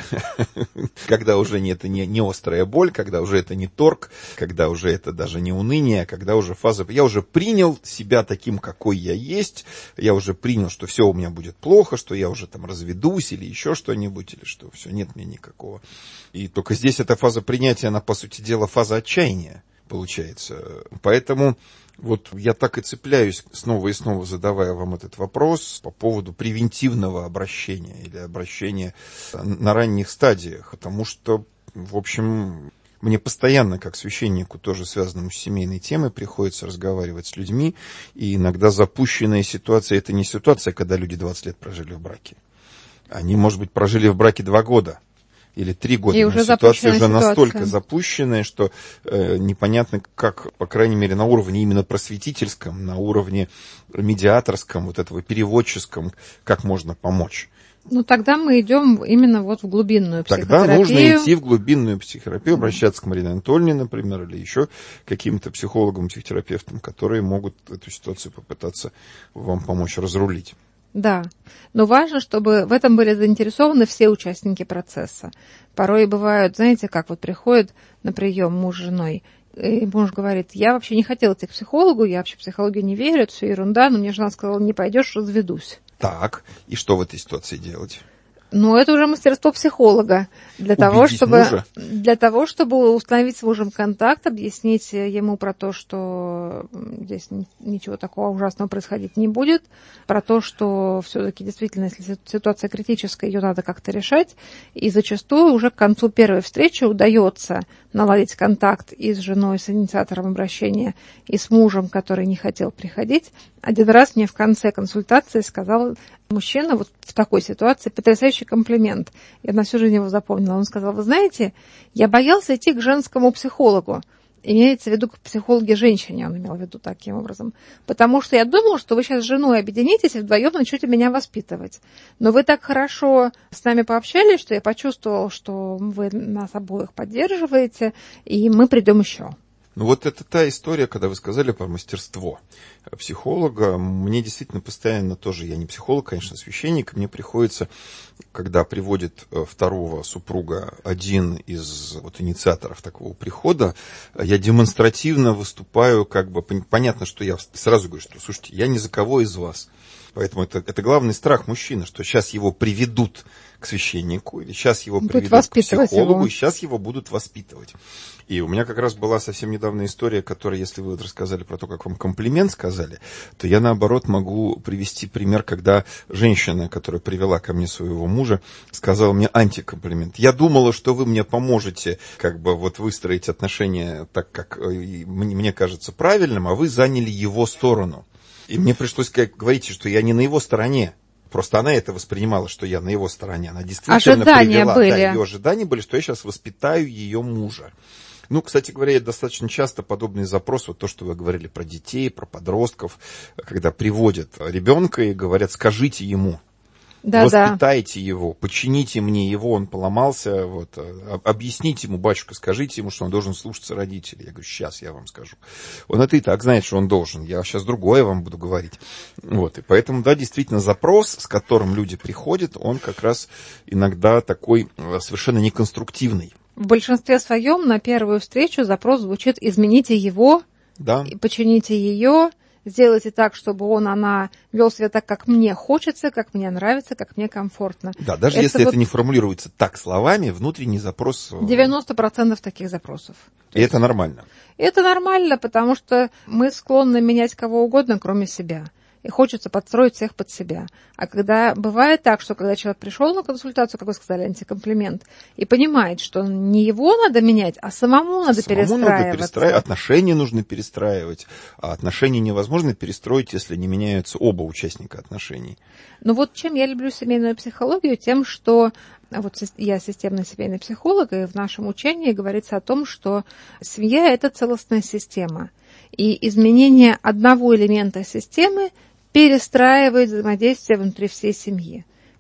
когда уже не, это не, не острая боль, когда уже это не торг, когда уже это даже не уныние, а когда уже фаза, я уже принял себя таким, какой я есть, я уже принял, что все у меня будет плохо, что я уже там разведусь или еще что-нибудь, или что все, нет мне никакого. И только здесь эта фаза принятия, она, по сути дела, фаза отчаяния. Получается. Поэтому вот я так и цепляюсь, снова и снова задавая вам этот вопрос по поводу превентивного обращения или обращения на ранних стадиях. Потому что, в общем, мне постоянно, как священнику, тоже связанному с семейной темой, приходится разговаривать с людьми. И иногда запущенная ситуация, это не ситуация, когда люди двадцать лет прожили в браке. Они, может быть, прожили в браке два года. Или три года. И уже ситуация уже ситуация. настолько запущенная, что э, непонятно, как, по крайней мере, на уровне именно просветительском, на уровне медиаторском, вот этого переводческом, как можно помочь. Ну, тогда мы идем именно вот в глубинную психотерапию. Тогда нужно идти в глубинную психотерапию, обращаться к Марине Анатольевне, например, или еще каким-то психологам, психотерапевтам, которые могут эту ситуацию попытаться вам помочь разрулить. Да, но важно, чтобы в этом были заинтересованы все участники процесса. Порой бывают, знаете, как вот приходит на прием муж с женой, и муж говорит, я вообще не хотел идти к психологу, я вообще в психологию не верю, это все ерунда, но мне жена сказала, не пойдешь, разведусь. Так, и что в этой ситуации делать? Ну, это уже мастерство психолога. Для того, чтобы, мужа? для того, чтобы установить с мужем контакт, объяснить ему про то, что здесь ничего такого ужасного происходить не будет, про то, что все-таки действительно, если ситуация критическая, ее надо как-то решать. И зачастую уже к концу первой встречи удается наладить контакт и с женой, с инициатором обращения, и с мужем, который не хотел приходить. Один раз мне в конце консультации сказал мужчина вот в такой ситуации потрясающий комплимент. Я на всю жизнь его запомнила. Он сказал, вы знаете, я боялся идти к женскому психологу. Имеется в виду к психологе-женщине, он имел в виду таким образом. Потому что я думал, что вы сейчас с женой объединитесь и вдвоем начнете меня воспитывать. Но вы так хорошо с нами пообщались, что я почувствовал, что вы нас обоих поддерживаете, и мы придем еще. Ну вот это та история, когда вы сказали про мастерство психолога. Мне действительно постоянно тоже, я не психолог, конечно, священник, мне приходится, когда приводит второго супруга один из вот инициаторов такого прихода, я демонстративно выступаю, как бы, понятно, что я сразу говорю, что, слушайте, я ни за кого из вас. Поэтому это, это главный страх мужчины, что сейчас его приведут к священнику, или сейчас его будут приведут к психологу, его. и сейчас его будут воспитывать. И у меня как раз была совсем недавно история, которая, если вы вот рассказали про то, как вам комплимент сказали, то я, наоборот, могу привести пример, когда женщина, которая привела ко мне своего мужа, сказала мне антикомплимент. Я думала, что вы мне поможете как бы вот выстроить отношения так, как мне кажется правильным, а вы заняли его сторону. И мне пришлось говорить, что я не на его стороне. Просто она это воспринимала, что я на его стороне. Она действительно ожидания привела, были. Да, ее ожидания были, что я сейчас воспитаю ее мужа. Ну, кстати говоря, я достаточно часто подобный запрос, вот то, что вы говорили про детей, про подростков, когда приводят ребенка и говорят, скажите ему. Да, воспитайте да. его, почините мне его, он поломался, вот, объясните ему, батюшка, скажите ему, что он должен слушаться родителей. Я говорю, сейчас я вам скажу. Он это и так знает, что он должен, я сейчас другое вам буду говорить. Вот, и поэтому, да, действительно, запрос, с которым люди приходят, он как раз иногда такой совершенно неконструктивный. В большинстве своем на первую встречу запрос звучит «измените его, да. почините ее». Сделайте так, чтобы он, она вел себя так, как мне хочется, как мне нравится, как мне комфортно. Да, даже это если вот это не формулируется так словами, внутренний запрос... девяносто процентов таких запросов. И это нормально? Это нормально, потому что мы склонны менять кого угодно, кроме себя. И хочется подстроить всех под себя. А когда бывает так, что когда человек пришел на консультацию, как вы сказали, антикомплимент, и понимает, что не его надо менять, а самому надо самому перестраиваться. Надо перестраивать. Отношения нужно перестраивать. А отношения невозможно перестроить, если не меняются оба участника отношений. Ну вот чем я люблю семейную психологию, тем, что вот я системный семейный психолог, и в нашем учении говорится о том, что семья – это целостная система. И изменение одного элемента системы перестраивает взаимодействие внутри всей семьи.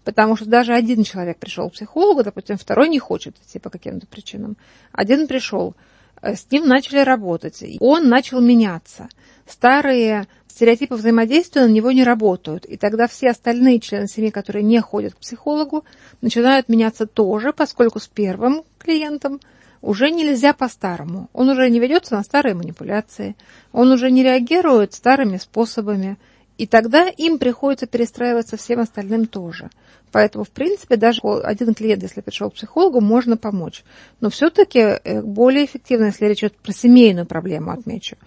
Потому что даже один человек пришел к психологу, допустим, второй не хочет идти по каким-то причинам. Один пришел, с ним начали работать, он начал меняться. Старые стереотипы взаимодействия на него не работают. И тогда все остальные члены семьи, которые не ходят к психологу, начинают меняться тоже, поскольку с первым клиентом уже нельзя по-старому. Он уже не ведется на старые манипуляции, он уже не реагирует старыми способами. И тогда им приходится перестраиваться всем остальным тоже. Поэтому, в принципе, даже один клиент, если пришел к психологу, можно помочь. Но все-таки более эффективно, если речь идет про семейную проблему, отмечу,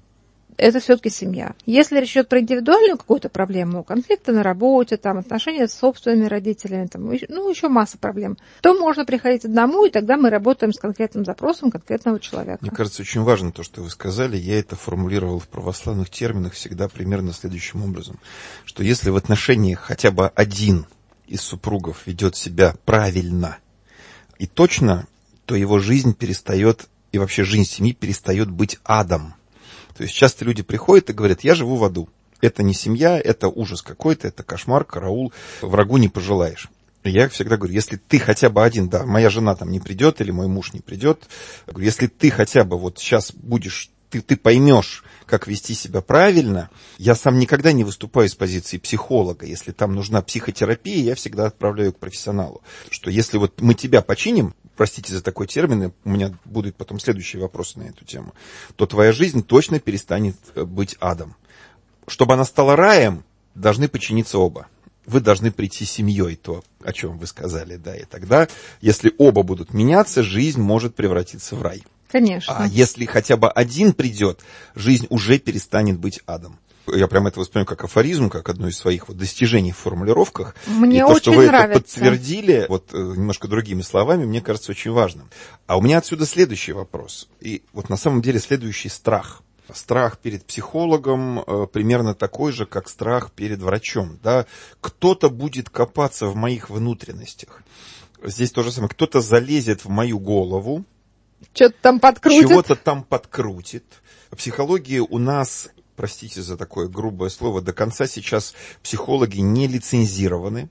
это все-таки семья. Если речь идет про индивидуальную какую-то проблему, конфликты на работе, там, отношения с собственными родителями, там, ну, еще масса проблем, то можно приходить одному, и тогда мы работаем с конкретным запросом конкретного человека. Мне кажется, очень важно то, что вы сказали. Я это формулировал в православных терминах всегда примерно следующим образом, что если в отношениях хотя бы один из супругов ведет себя правильно и точно, то его жизнь перестает, и вообще жизнь семьи перестает быть адом. То есть часто люди приходят и говорят: я живу в аду. Это не семья, это ужас какой-то, это кошмар, караул, врагу не пожелаешь. И я всегда говорю, если ты хотя бы один, да, моя жена там не придет или мой муж не придет, я говорю, если ты хотя бы вот сейчас будешь, ты, ты поймешь, как вести себя правильно. Я сам никогда не выступаю с позиции психолога. Если там нужна психотерапия, я всегда отправляю к профессионалу. Что если вот мы тебя починим, простите за такой термин, у меня будут потом следующие вопросы на эту тему, то твоя жизнь точно перестанет быть адом. Чтобы она стала раем, должны починиться оба. Вы должны прийти семьей, то, о чем вы сказали, да, и тогда, если оба будут меняться, жизнь может превратиться в рай. Конечно. А если хотя бы один придет, жизнь уже перестанет быть адом. Я прям это воспринимаю как афоризм, как одно из своих вот достижений в формулировках. Мне и очень то, что вы нравится. Это подтвердили, вот немножко другими словами, мне кажется очень важным. А у меня отсюда следующий вопрос. И вот на самом деле следующий страх. Страх перед психологом э, примерно такой же, как страх перед врачом. Да? Кто-то будет копаться в моих внутренностях. Здесь то же самое. Кто-то залезет в мою голову. Что-то там подкрутит. Чего-то там подкрутит. Психология у нас, простите за такое грубое слово, до конца сейчас психологи не лицензированы.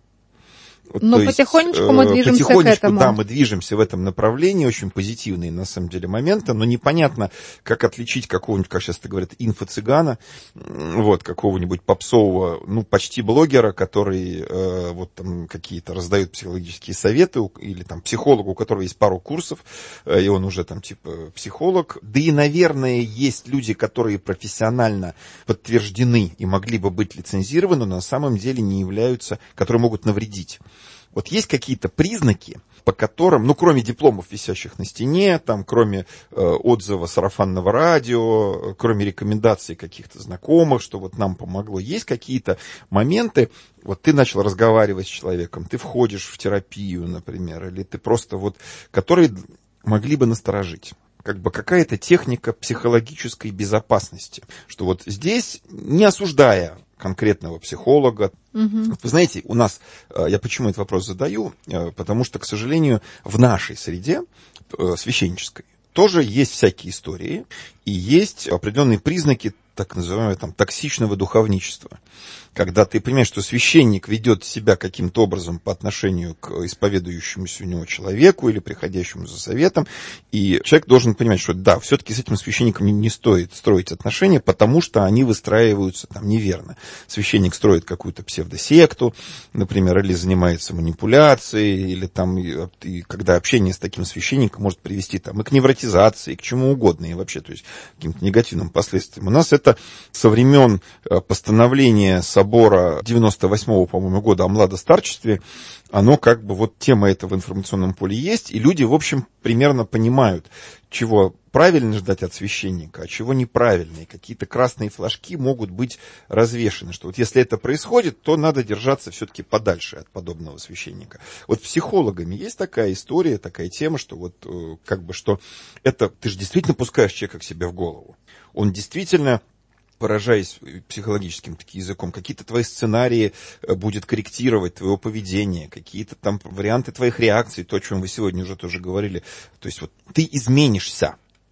Но то потихонечку есть, мы движемся потихонечку, к этому. Да, мы движемся в этом направлении, очень позитивные на самом деле моменты, но непонятно, как отличить какого-нибудь, как сейчас это говорят, инфо-цыгана, вот, какого-нибудь попсового, ну, почти блогера, который э, вот там какие-то раздает психологические советы, или там психолог, у которого есть пару курсов, э, и он уже там типа психолог. Да и, наверное, есть люди, которые профессионально подтверждены и могли бы быть лицензированы, но на самом деле не являются, которые могут навредить. Вот есть какие-то признаки, по которым, ну, кроме дипломов, висящих на стене, там, кроме э, отзыва сарафанного радио, кроме рекомендаций каких-то знакомых, что вот нам помогло, есть какие-то моменты, вот ты начал разговаривать с человеком, ты входишь в терапию, например, или ты просто вот, которые могли бы насторожить. Как бы какая-то техника психологической безопасности, что вот здесь, не осуждая конкретного психолога. Угу. Вы знаете, у нас, я почему этот вопрос задаю, потому что, к сожалению, в нашей среде священнической тоже есть всякие истории и есть определенные признаки так называемого там, токсичного духовничества. Когда ты понимаешь, что священник ведет себя каким-то образом по отношению к исповедующемуся у него человеку или приходящему за советом, и человек должен понимать, что да, все-таки с этим священником не стоит строить отношения, потому что они выстраиваются там неверно. Священник строит какую-то псевдосекту, например, или занимается манипуляцией, или там, и когда общение с таким священником может привести там, и к невротизации, и к чему угодно, и вообще, то есть, к каким-то негативным последствиям. У нас это со времен постановления собора девяносто восьмого, по-моему, года о младостарчестве, оно как бы вот тема этого в информационном поле есть, и люди, в общем, примерно понимают, чего правильно ждать от священника, а чего неправильно. И какие-то красные флажки могут быть развешаны, что вот если это происходит, то надо держаться все-таки подальше от подобного священника. Вот психологами есть такая история, такая тема, что вот как бы что это ты же действительно пускаешь человека к себе в голову. Он действительно, выражаясь психологическим таким языком, какие-то твои сценарии будет корректировать, твоего поведения, какие-то там варианты твоих реакций, то, о чем вы сегодня уже тоже говорили. То есть вот ты изменишься.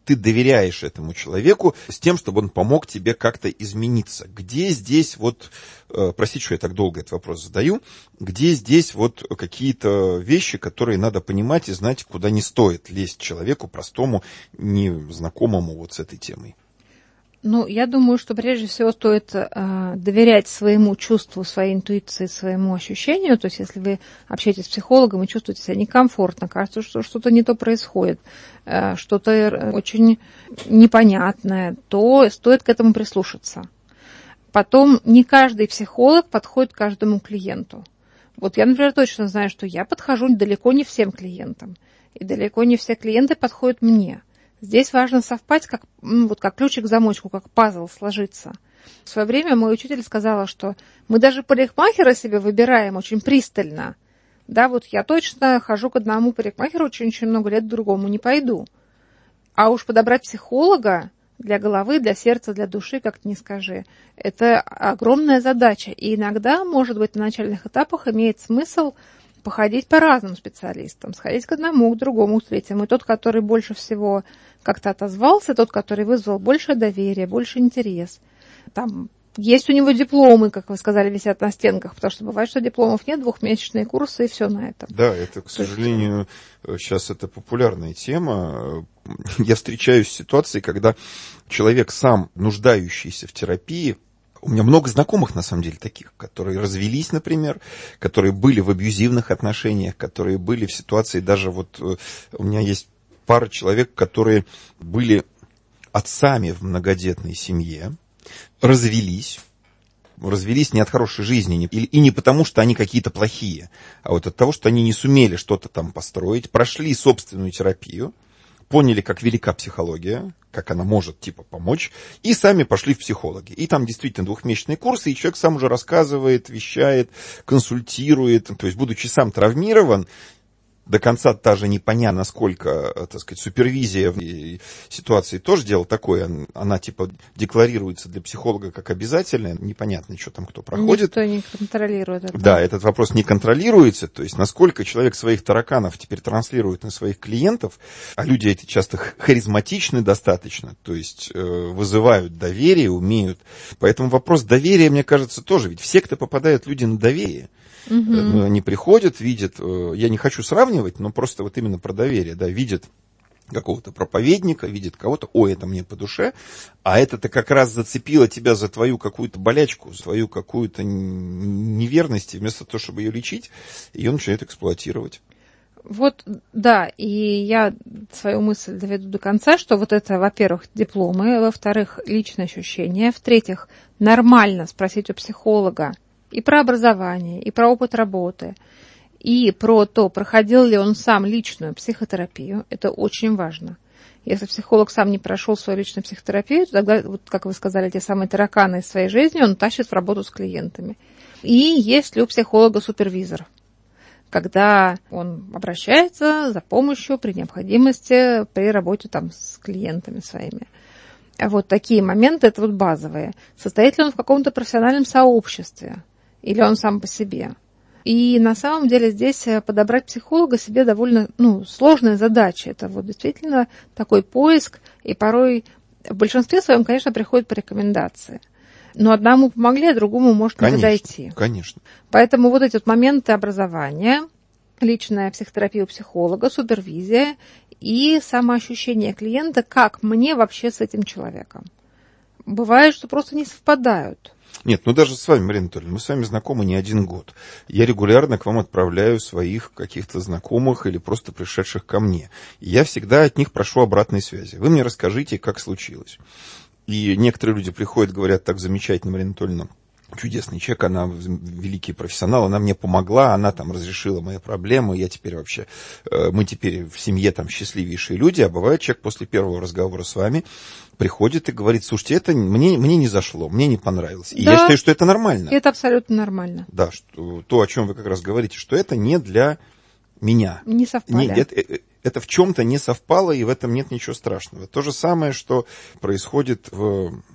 ты доверяешь этому человеку с тем, чтобы он помог тебе как-то измениться. Где здесь вот, простите, что я так долго этот вопрос задаю, где здесь вот какие-то вещи, которые надо понимать и знать, куда не стоит лезть человеку простому, незнакомому вот с этой темой? Ну, я думаю, что прежде всего стоит э, доверять своему чувству, своей интуиции, своему ощущению. То есть, если вы общаетесь с психологом и чувствуете себя некомфортно, кажется, что что-то не то происходит, э, что-то очень непонятное, то стоит к этому прислушаться. Потом, не каждый психолог подходит к каждому клиенту. Вот я, например, точно знаю, что я подхожу далеко не всем клиентам. И далеко не все клиенты подходят мне. Здесь важно совпасть, как, ну, вот как ключик к замочку, как пазл сложиться. В свое время мой учитель сказала, что мы даже парикмахера себе выбираем очень пристально. Да, вот я точно хожу к одному парикмахеру очень-очень много лет, к другому не пойду. А уж подобрать психолога для головы, для сердца, для души, как ни скажи, это огромная задача. И иногда, может быть, на начальных этапах имеет смысл походить по разным специалистам, сходить к одному, к другому, к третьему. И тот, который больше всего как-то отозвался, тот, который вызвал больше доверия, больше интерес. Там есть у него дипломы, как вы сказали, висят на стенках, потому что бывает, что дипломов нет, двухмесячные курсы, и все на этом. Да, это, к сожалению, сейчас это популярная тема. Я встречаюсь с ситуацией, когда человек сам, нуждающийся в терапии, у меня много знакомых, на самом деле, таких, которые развелись, например, которые были в абьюзивных отношениях, которые были в ситуации, даже вот у меня есть пара человек, которые были отцами в многодетной семье, развелись, развелись не от хорошей жизни, и не потому, что они какие-то плохие, а вот от того, что они не сумели что-то там построить, прошли собственную терапию, поняли, как велика психология, как она может, типа, помочь, и сами пошли в психологи. И там действительно двухмесячные курсы, и человек сам уже рассказывает, вещает, консультирует, то есть, будучи сам травмирован, до конца даже непонятно, насколько, так сказать, супервизия в ситуации тоже дело такое. Она, типа, декларируется для психолога как обязательная. Непонятно, что там кто проходит. Никто не контролирует это. Да, этот вопрос не контролируется. То есть, насколько человек своих тараканов теперь транслирует на своих клиентов, а люди эти часто харизматичны достаточно, то есть, вызывают доверие, умеют. Поэтому вопрос доверия, мне кажется, тоже. Ведь все, кто попадают, люди на доверие. Угу. Они приходят, видят, я не хочу сравнивать, но просто вот именно про доверие, да, видят какого-то проповедника, видят кого-то, ой, это мне по душе, а это-то как раз зацепило тебя за твою какую-то болячку, за твою какую-то неверность, и вместо того, чтобы ее лечить, ее начинают эксплуатировать. Вот, да, и я свою мысль доведу до конца, что вот это, во-первых, дипломы, во-вторых, личные ощущения, в-третьих, нормально спросить у психолога и про образование, и про опыт работы, и про то, проходил ли он сам личную психотерапию. Это очень важно. Если психолог сам не прошел свою личную психотерапию, то тогда, вот, как вы сказали, те самые тараканы из своей жизни он тащит в работу с клиентами. И есть ли у психолога супервизор, когда он обращается за помощью при необходимости при работе там, с клиентами своими. Вот такие моменты, это вот базовые. Состоит ли он в каком-то профессиональном сообществе? Или он сам по себе. И на самом деле здесь подобрать психолога себе довольно ну, сложная задача. Это вот действительно такой поиск, и порой в большинстве своем, конечно, приходят по рекомендации. Но одному помогли, а другому может не подойти. Конечно. Поэтому вот эти вот моменты образования, личная психотерапия у психолога, супервизия и самоощущение клиента, как мне вообще с этим человеком. Бывает, что просто не совпадают. Нет, ну даже с вами, Марина Анатольевна, мы с вами знакомы не один год. Я регулярно к вам отправляю своих каких-то знакомых или просто пришедших ко мне. И я всегда от них прошу обратной связи. Вы мне расскажите, как случилось. И некоторые люди приходят, говорят, так замечательно, Марина Анатольевна, чудесный человек, она великий профессионал, она мне помогла, она там разрешила мои проблемы, я теперь вообще, мы теперь в семье там счастливейшие люди, а бывает человек после первого разговора с вами приходит и говорит, слушайте, это мне, мне не зашло, мне не понравилось. И да, я считаю, что это нормально. Это абсолютно нормально. Да, что, то, о чем вы как раз говорите, что это не для меня. Не совпали. Не, это, это в чем-то не совпало, и в этом нет ничего страшного. То же самое, что происходит в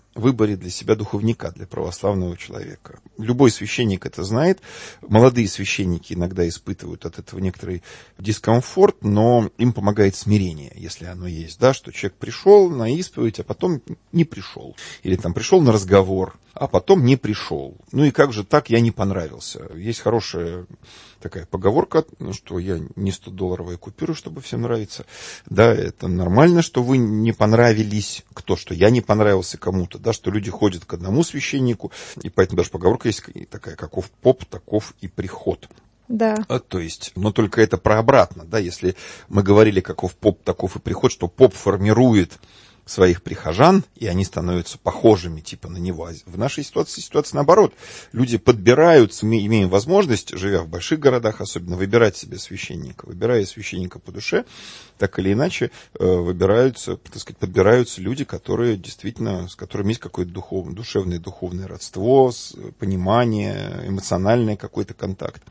выборе для себя духовника, для православного человека. Любой священник это знает. Молодые священники иногда испытывают от этого некоторый дискомфорт, но им помогает смирение, если оно есть, да, что человек пришел на исповедь, а потом не пришел. Или там пришел на разговор, а потом не пришел. Ну и как же так, я не понравился. Есть хорошая такая поговорка, что я не сто-долларовая купюра, чтобы всем нравиться. Да, это нормально, что вы не понравились, кто, что я не понравился кому-то, да, что люди ходят к одному священнику, и поэтому даже поговорка есть такая, каков поп, таков и приход. Да. А, то есть, но только это про обратно, да, если мы говорили, каков поп, таков и приход, что поп формирует своих прихожан, и они становятся похожими типа на него. А в нашей ситуации ситуация наоборот. Люди подбираются, мы имеем возможность, живя в больших городах, особенно выбирать себе священника. Выбирая священника по душе, так или иначе выбираются, так сказать, подбираются люди, которые действительно, с которыми есть какое-то духовное, душевное, духовное родство, понимание, эмоциональный какой-то контакт.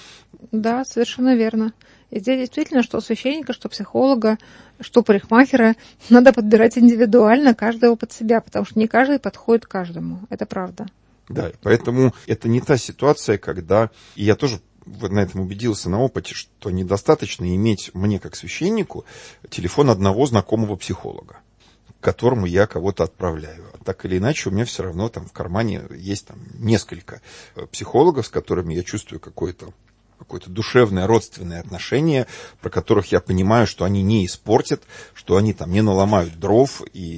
Да, совершенно верно. И здесь действительно, что священника, что психолога, что парикмахера надо подбирать индивидуально, каждого под себя, потому что не каждый подходит каждому. Это правда. Да, поэтому это не та ситуация, когда... И я тоже на этом убедился на опыте, что недостаточно иметь мне, как священнику, телефон одного знакомого психолога, к которому я кого-то отправляю. Так или иначе, у меня все равно там в кармане есть там несколько психологов, с которыми я чувствую какое-то какое-то душевное, родственное отношение, про которых я понимаю, что они не испортят, что они там не наломают дров.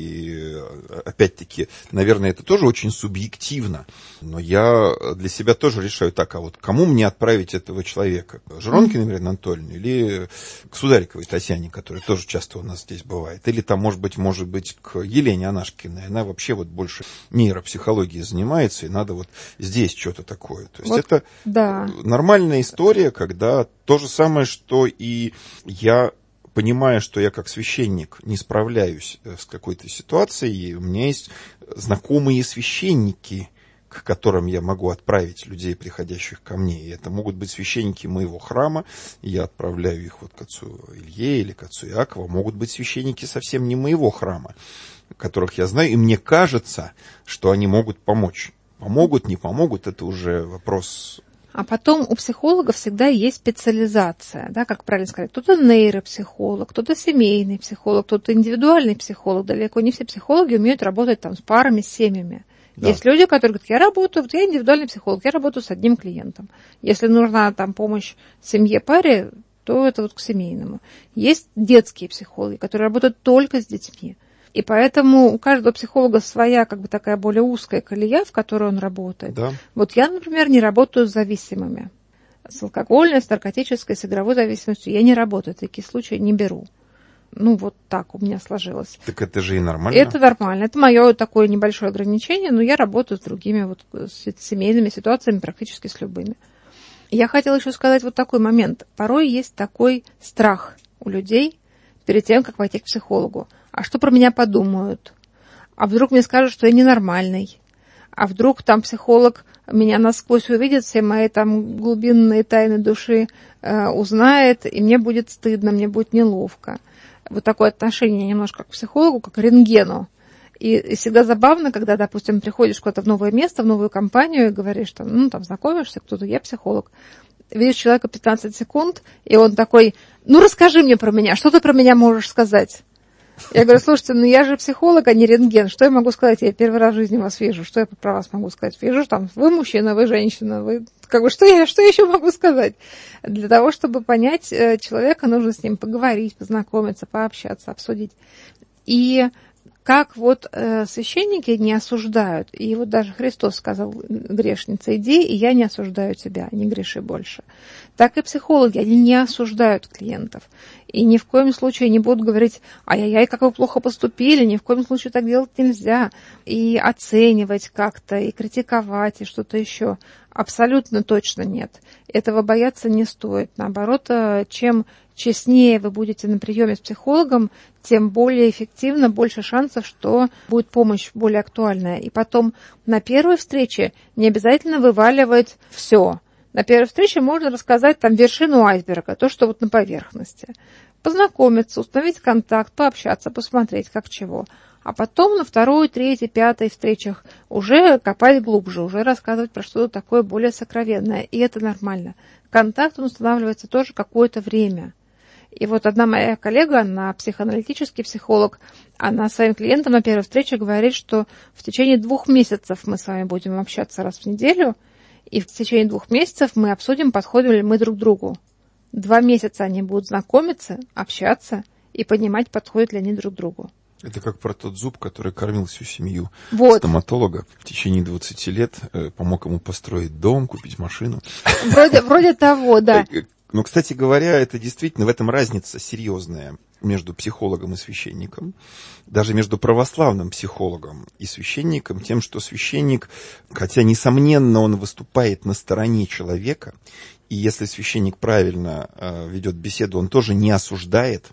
И опять-таки, наверное, это тоже очень субъективно. Но я для себя тоже решаю так, а вот кому мне отправить этого человека? Жиронкиной Елене Анатольевне или к Судариковой Татьяне, которая тоже часто у нас здесь бывает? Или там, может быть, может быть, к Елене Анашкиной. Она вообще вот больше нейропсихологией занимается, и надо вот здесь что-то такое. То есть вот, это да. Нормальная история, когда то же самое, что и я, понимая, что я как священник не справляюсь с какой-то ситуацией, и у меня есть знакомые священники, к которым я могу отправить людей, приходящих ко мне. И это могут быть священники моего храма, и я отправляю их вот к отцу Илье или к отцу Иакову. Могут быть священники совсем не моего храма, которых я знаю, и мне кажется, что они могут помочь. Помогут, не помогут, это уже вопрос... А потом у психолога всегда есть специализация, да, как правильно сказать, кто-то нейропсихолог, кто-то семейный психолог, кто-то индивидуальный психолог. Далеко не все психологи умеют работать там с парами, с семьями. Да. Есть люди, которые говорят, я работаю, вот я индивидуальный психолог, я работаю с одним клиентом. Если нужна там помощь семье, паре, то это вот к семейному. Есть детские психологи, которые работают только с детьми. И поэтому у каждого психолога своя, как бы такая более узкая колея, в которой он работает. Да. Вот я, например, не работаю с зависимыми. С алкогольной, с наркотической, с игровой зависимостью я не работаю. Такие случаи не беру. Ну, вот так у меня сложилось. Так это же и нормально. Это нормально. Это мое такое небольшое ограничение, но я работаю с другими вот с семейными ситуациями, практически с любыми. Я хотела еще сказать вот такой момент. Порой есть такой страх у людей перед тем, как пойти к психологу. А что про меня подумают? А вдруг мне скажут, что я ненормальный? А вдруг там психолог меня насквозь увидит, все мои там глубинные тайны души э, узнает, и мне будет стыдно, мне будет неловко. Вот такое отношение немножко к психологу, как к рентгену. И, и всегда забавно, когда, допустим, приходишь куда-то в новое место, в новую компанию, и говоришь, там, ну, там, знакомишься, кто-то, я психолог. Видишь человека пятнадцать секунд, и он такой, ну, расскажи мне про меня, что ты про меня можешь сказать? Я говорю, слушайте, ну я же психолог, а не рентген. Что я могу сказать? Я первый раз в жизни вас вижу. Что я про вас могу сказать? Вижу, там, вы мужчина, вы женщина. Вы... Как бы, что, я, что я еще могу сказать? Для того, чтобы понять человека, нужно с ним поговорить, познакомиться, пообщаться, обсудить. И как вот э, священники не осуждают, и вот даже Христос сказал, грешница, иди, и я не осуждаю тебя, не греши больше. Так и психологи, они не осуждают клиентов. И ни в коем случае не будут говорить, ай-яй-яй, как вы плохо поступили, ни в коем случае так делать нельзя. И оценивать как-то, и критиковать, и что-то еще. Абсолютно точно нет. Этого бояться не стоит. Наоборот, чем честнее вы будете на приеме с психологом, тем более эффективно, больше шансов, что будет помощь более актуальная. И потом на первой встрече не обязательно вываливать все. На первой встрече можно рассказать там вершину айсберга, то, что вот на поверхности. Познакомиться, установить контакт, пообщаться, посмотреть, как чего. а потом на второй, третьей, пятой встречах уже копать глубже, уже рассказывать про что-то такое более сокровенное. И это нормально. Контакт он устанавливается тоже какое-то время. И вот одна моя коллега, она психоаналитический психолог, она своим клиентам на первой встрече говорит, что в течение двух месяцев мы с вами будем общаться раз в неделю, и в течение двух месяцев мы обсудим, подходим ли мы друг к другу. Два месяца они будут знакомиться, общаться и понимать, подходят ли они друг к другу. Это как про тот зуб, который кормил всю семью вот. стоматолога в течение двадцати лет, помог ему построить дом, купить машину. Вроде, вроде того, да. Но, кстати говоря, это действительно, в этом разница серьезная между психологом и священником, даже между православным психологом и священником, тем, что священник, хотя, несомненно, он выступает на стороне человека, и если священник правильно э, ведет беседу, он тоже не осуждает,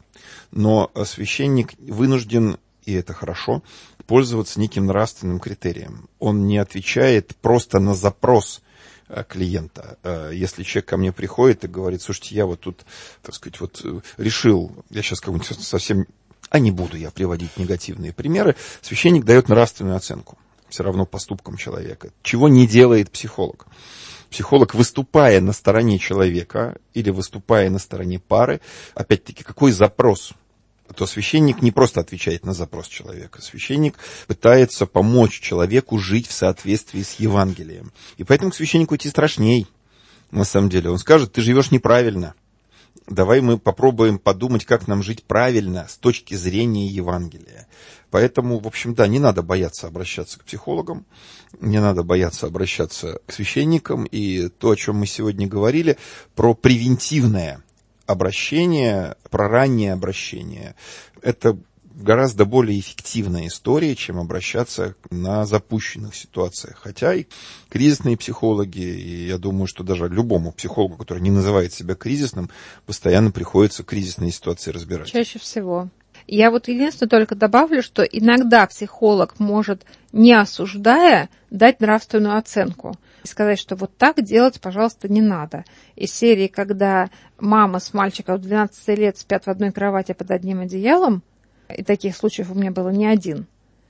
но священник вынужден, и это хорошо, пользоваться неким нравственным критерием. Он не отвечает просто на запрос клиента. Если человек ко мне приходит и говорит: слушайте, я вот тут, так сказать, вот решил, я сейчас как-нибудь совсем, а не буду я приводить негативные примеры, священник дает нравственную оценку все равно поступкам человека, чего не делает психолог. Психолог, выступая на стороне человека или выступая на стороне пары, опять-таки, какой запрос? То священник не просто отвечает на запрос человека. Священник пытается помочь человеку жить в соответствии с Евангелием. И поэтому к священнику идти страшней, на самом деле. Он скажет: ты живешь неправильно. Давай мы попробуем подумать, как нам жить правильно с точки зрения Евангелия. Поэтому, в общем, да, не надо бояться обращаться к психологам, не надо бояться обращаться к священникам. И то, о чем мы сегодня говорили, про превентивное обращение, про раннее обращение, это гораздо более эффективная история, чем обращаться на запущенных ситуациях. Хотя и кризисные психологи, и я думаю, что даже любому психологу, который не называет себя кризисным, постоянно приходится кризисные ситуации разбирать. Чаще всего. Я вот единственное только добавлю, что иногда психолог может, не осуждая, дать нравственную оценку. И сказать, что вот так делать, пожалуйста, не надо. Из серии, когда мама с мальчиком в двенадцать лет спят в одной кровати под одним одеялом, и таких случаев у меня было не один.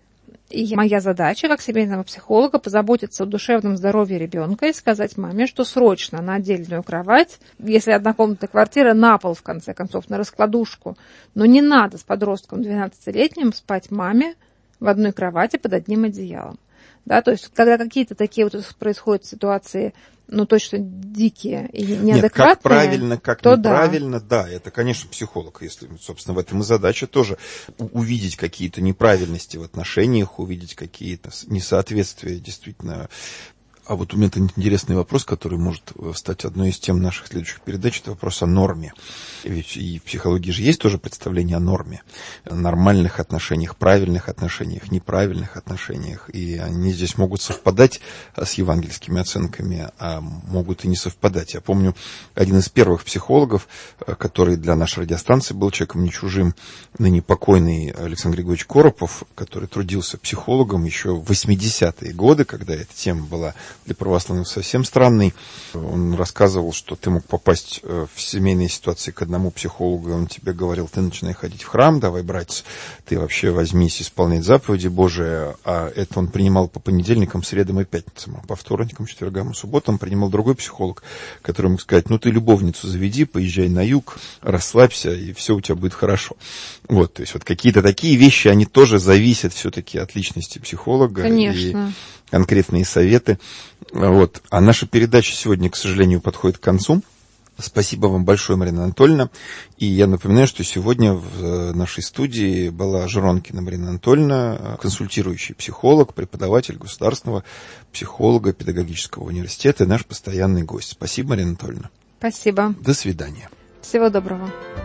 И моя задача, как семейного психолога, позаботиться о душевном здоровье ребенка и сказать маме, что срочно на отдельную кровать, если однокомнатная квартира, на пол, в конце концов, на раскладушку. Но не надо с подростком двенадцатилетним спать маме в одной кровати под одним одеялом. Да, то есть, когда какие-то такие вот происходят ситуации, ну, точно дикие и неадекватные. Нет, как правильно, как то неправильно, да. да, это, конечно, психолог, если, собственно, в этом и задача тоже увидеть какие-то неправильности в отношениях, увидеть какие-то несоответствия, действительно. А вот у меня интересный вопрос, который может стать одной из тем наших следующих передач, это вопрос о норме. Ведь и в психологии же есть тоже представление о норме, о нормальных отношениях, правильных отношениях, неправильных отношениях. И они здесь могут совпадать с евангельскими оценками, а могут и не совпадать. Я помню, один из первых психологов, который для нашей радиостанции был человеком не чужим, ныне покойный Александр Григорьевич Коропов, который трудился психологом еще в восьмидесятые годы, когда эта тема была для православных совсем странный. Он рассказывал, что ты мог попасть в семейные ситуации к одному психологу, и он тебе говорил: ты начинай ходить в храм, давай, братец, ты вообще возьмись исполнять заповеди Божии. А это он принимал по понедельникам, средам и пятницам. А по вторникам, четвергам и субботам принимал другой психолог, который мог сказать: ну ты любовницу заведи, поезжай на юг, расслабься, и все у тебя будет хорошо. Вот, то есть вот какие-то такие вещи, они тоже зависят все-таки от личности психолога. Конечно. И конкретные советы. Вот. А наша передача сегодня, к сожалению, подходит к концу. Спасибо вам большое, Марина Анатольевна. И я напоминаю, что сегодня в нашей студии была Жиронкина Марина Анатольевна, консультирующий психолог, преподаватель Государственного психолога педагогического университета и наш постоянный гость. Спасибо, Марина Анатольевна. Спасибо. До свидания. Всего доброго.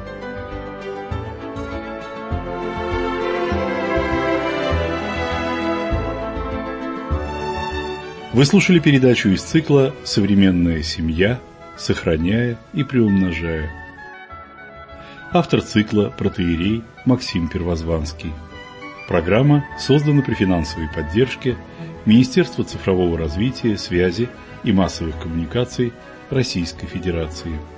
Вы слушали передачу из цикла «Современная семья. Сохраняя и приумножая». Автор цикла протоиерей Максим Первозванский. Программа создана при финансовой поддержке Министерства цифрового развития, связи и массовых коммуникаций Российской Федерации.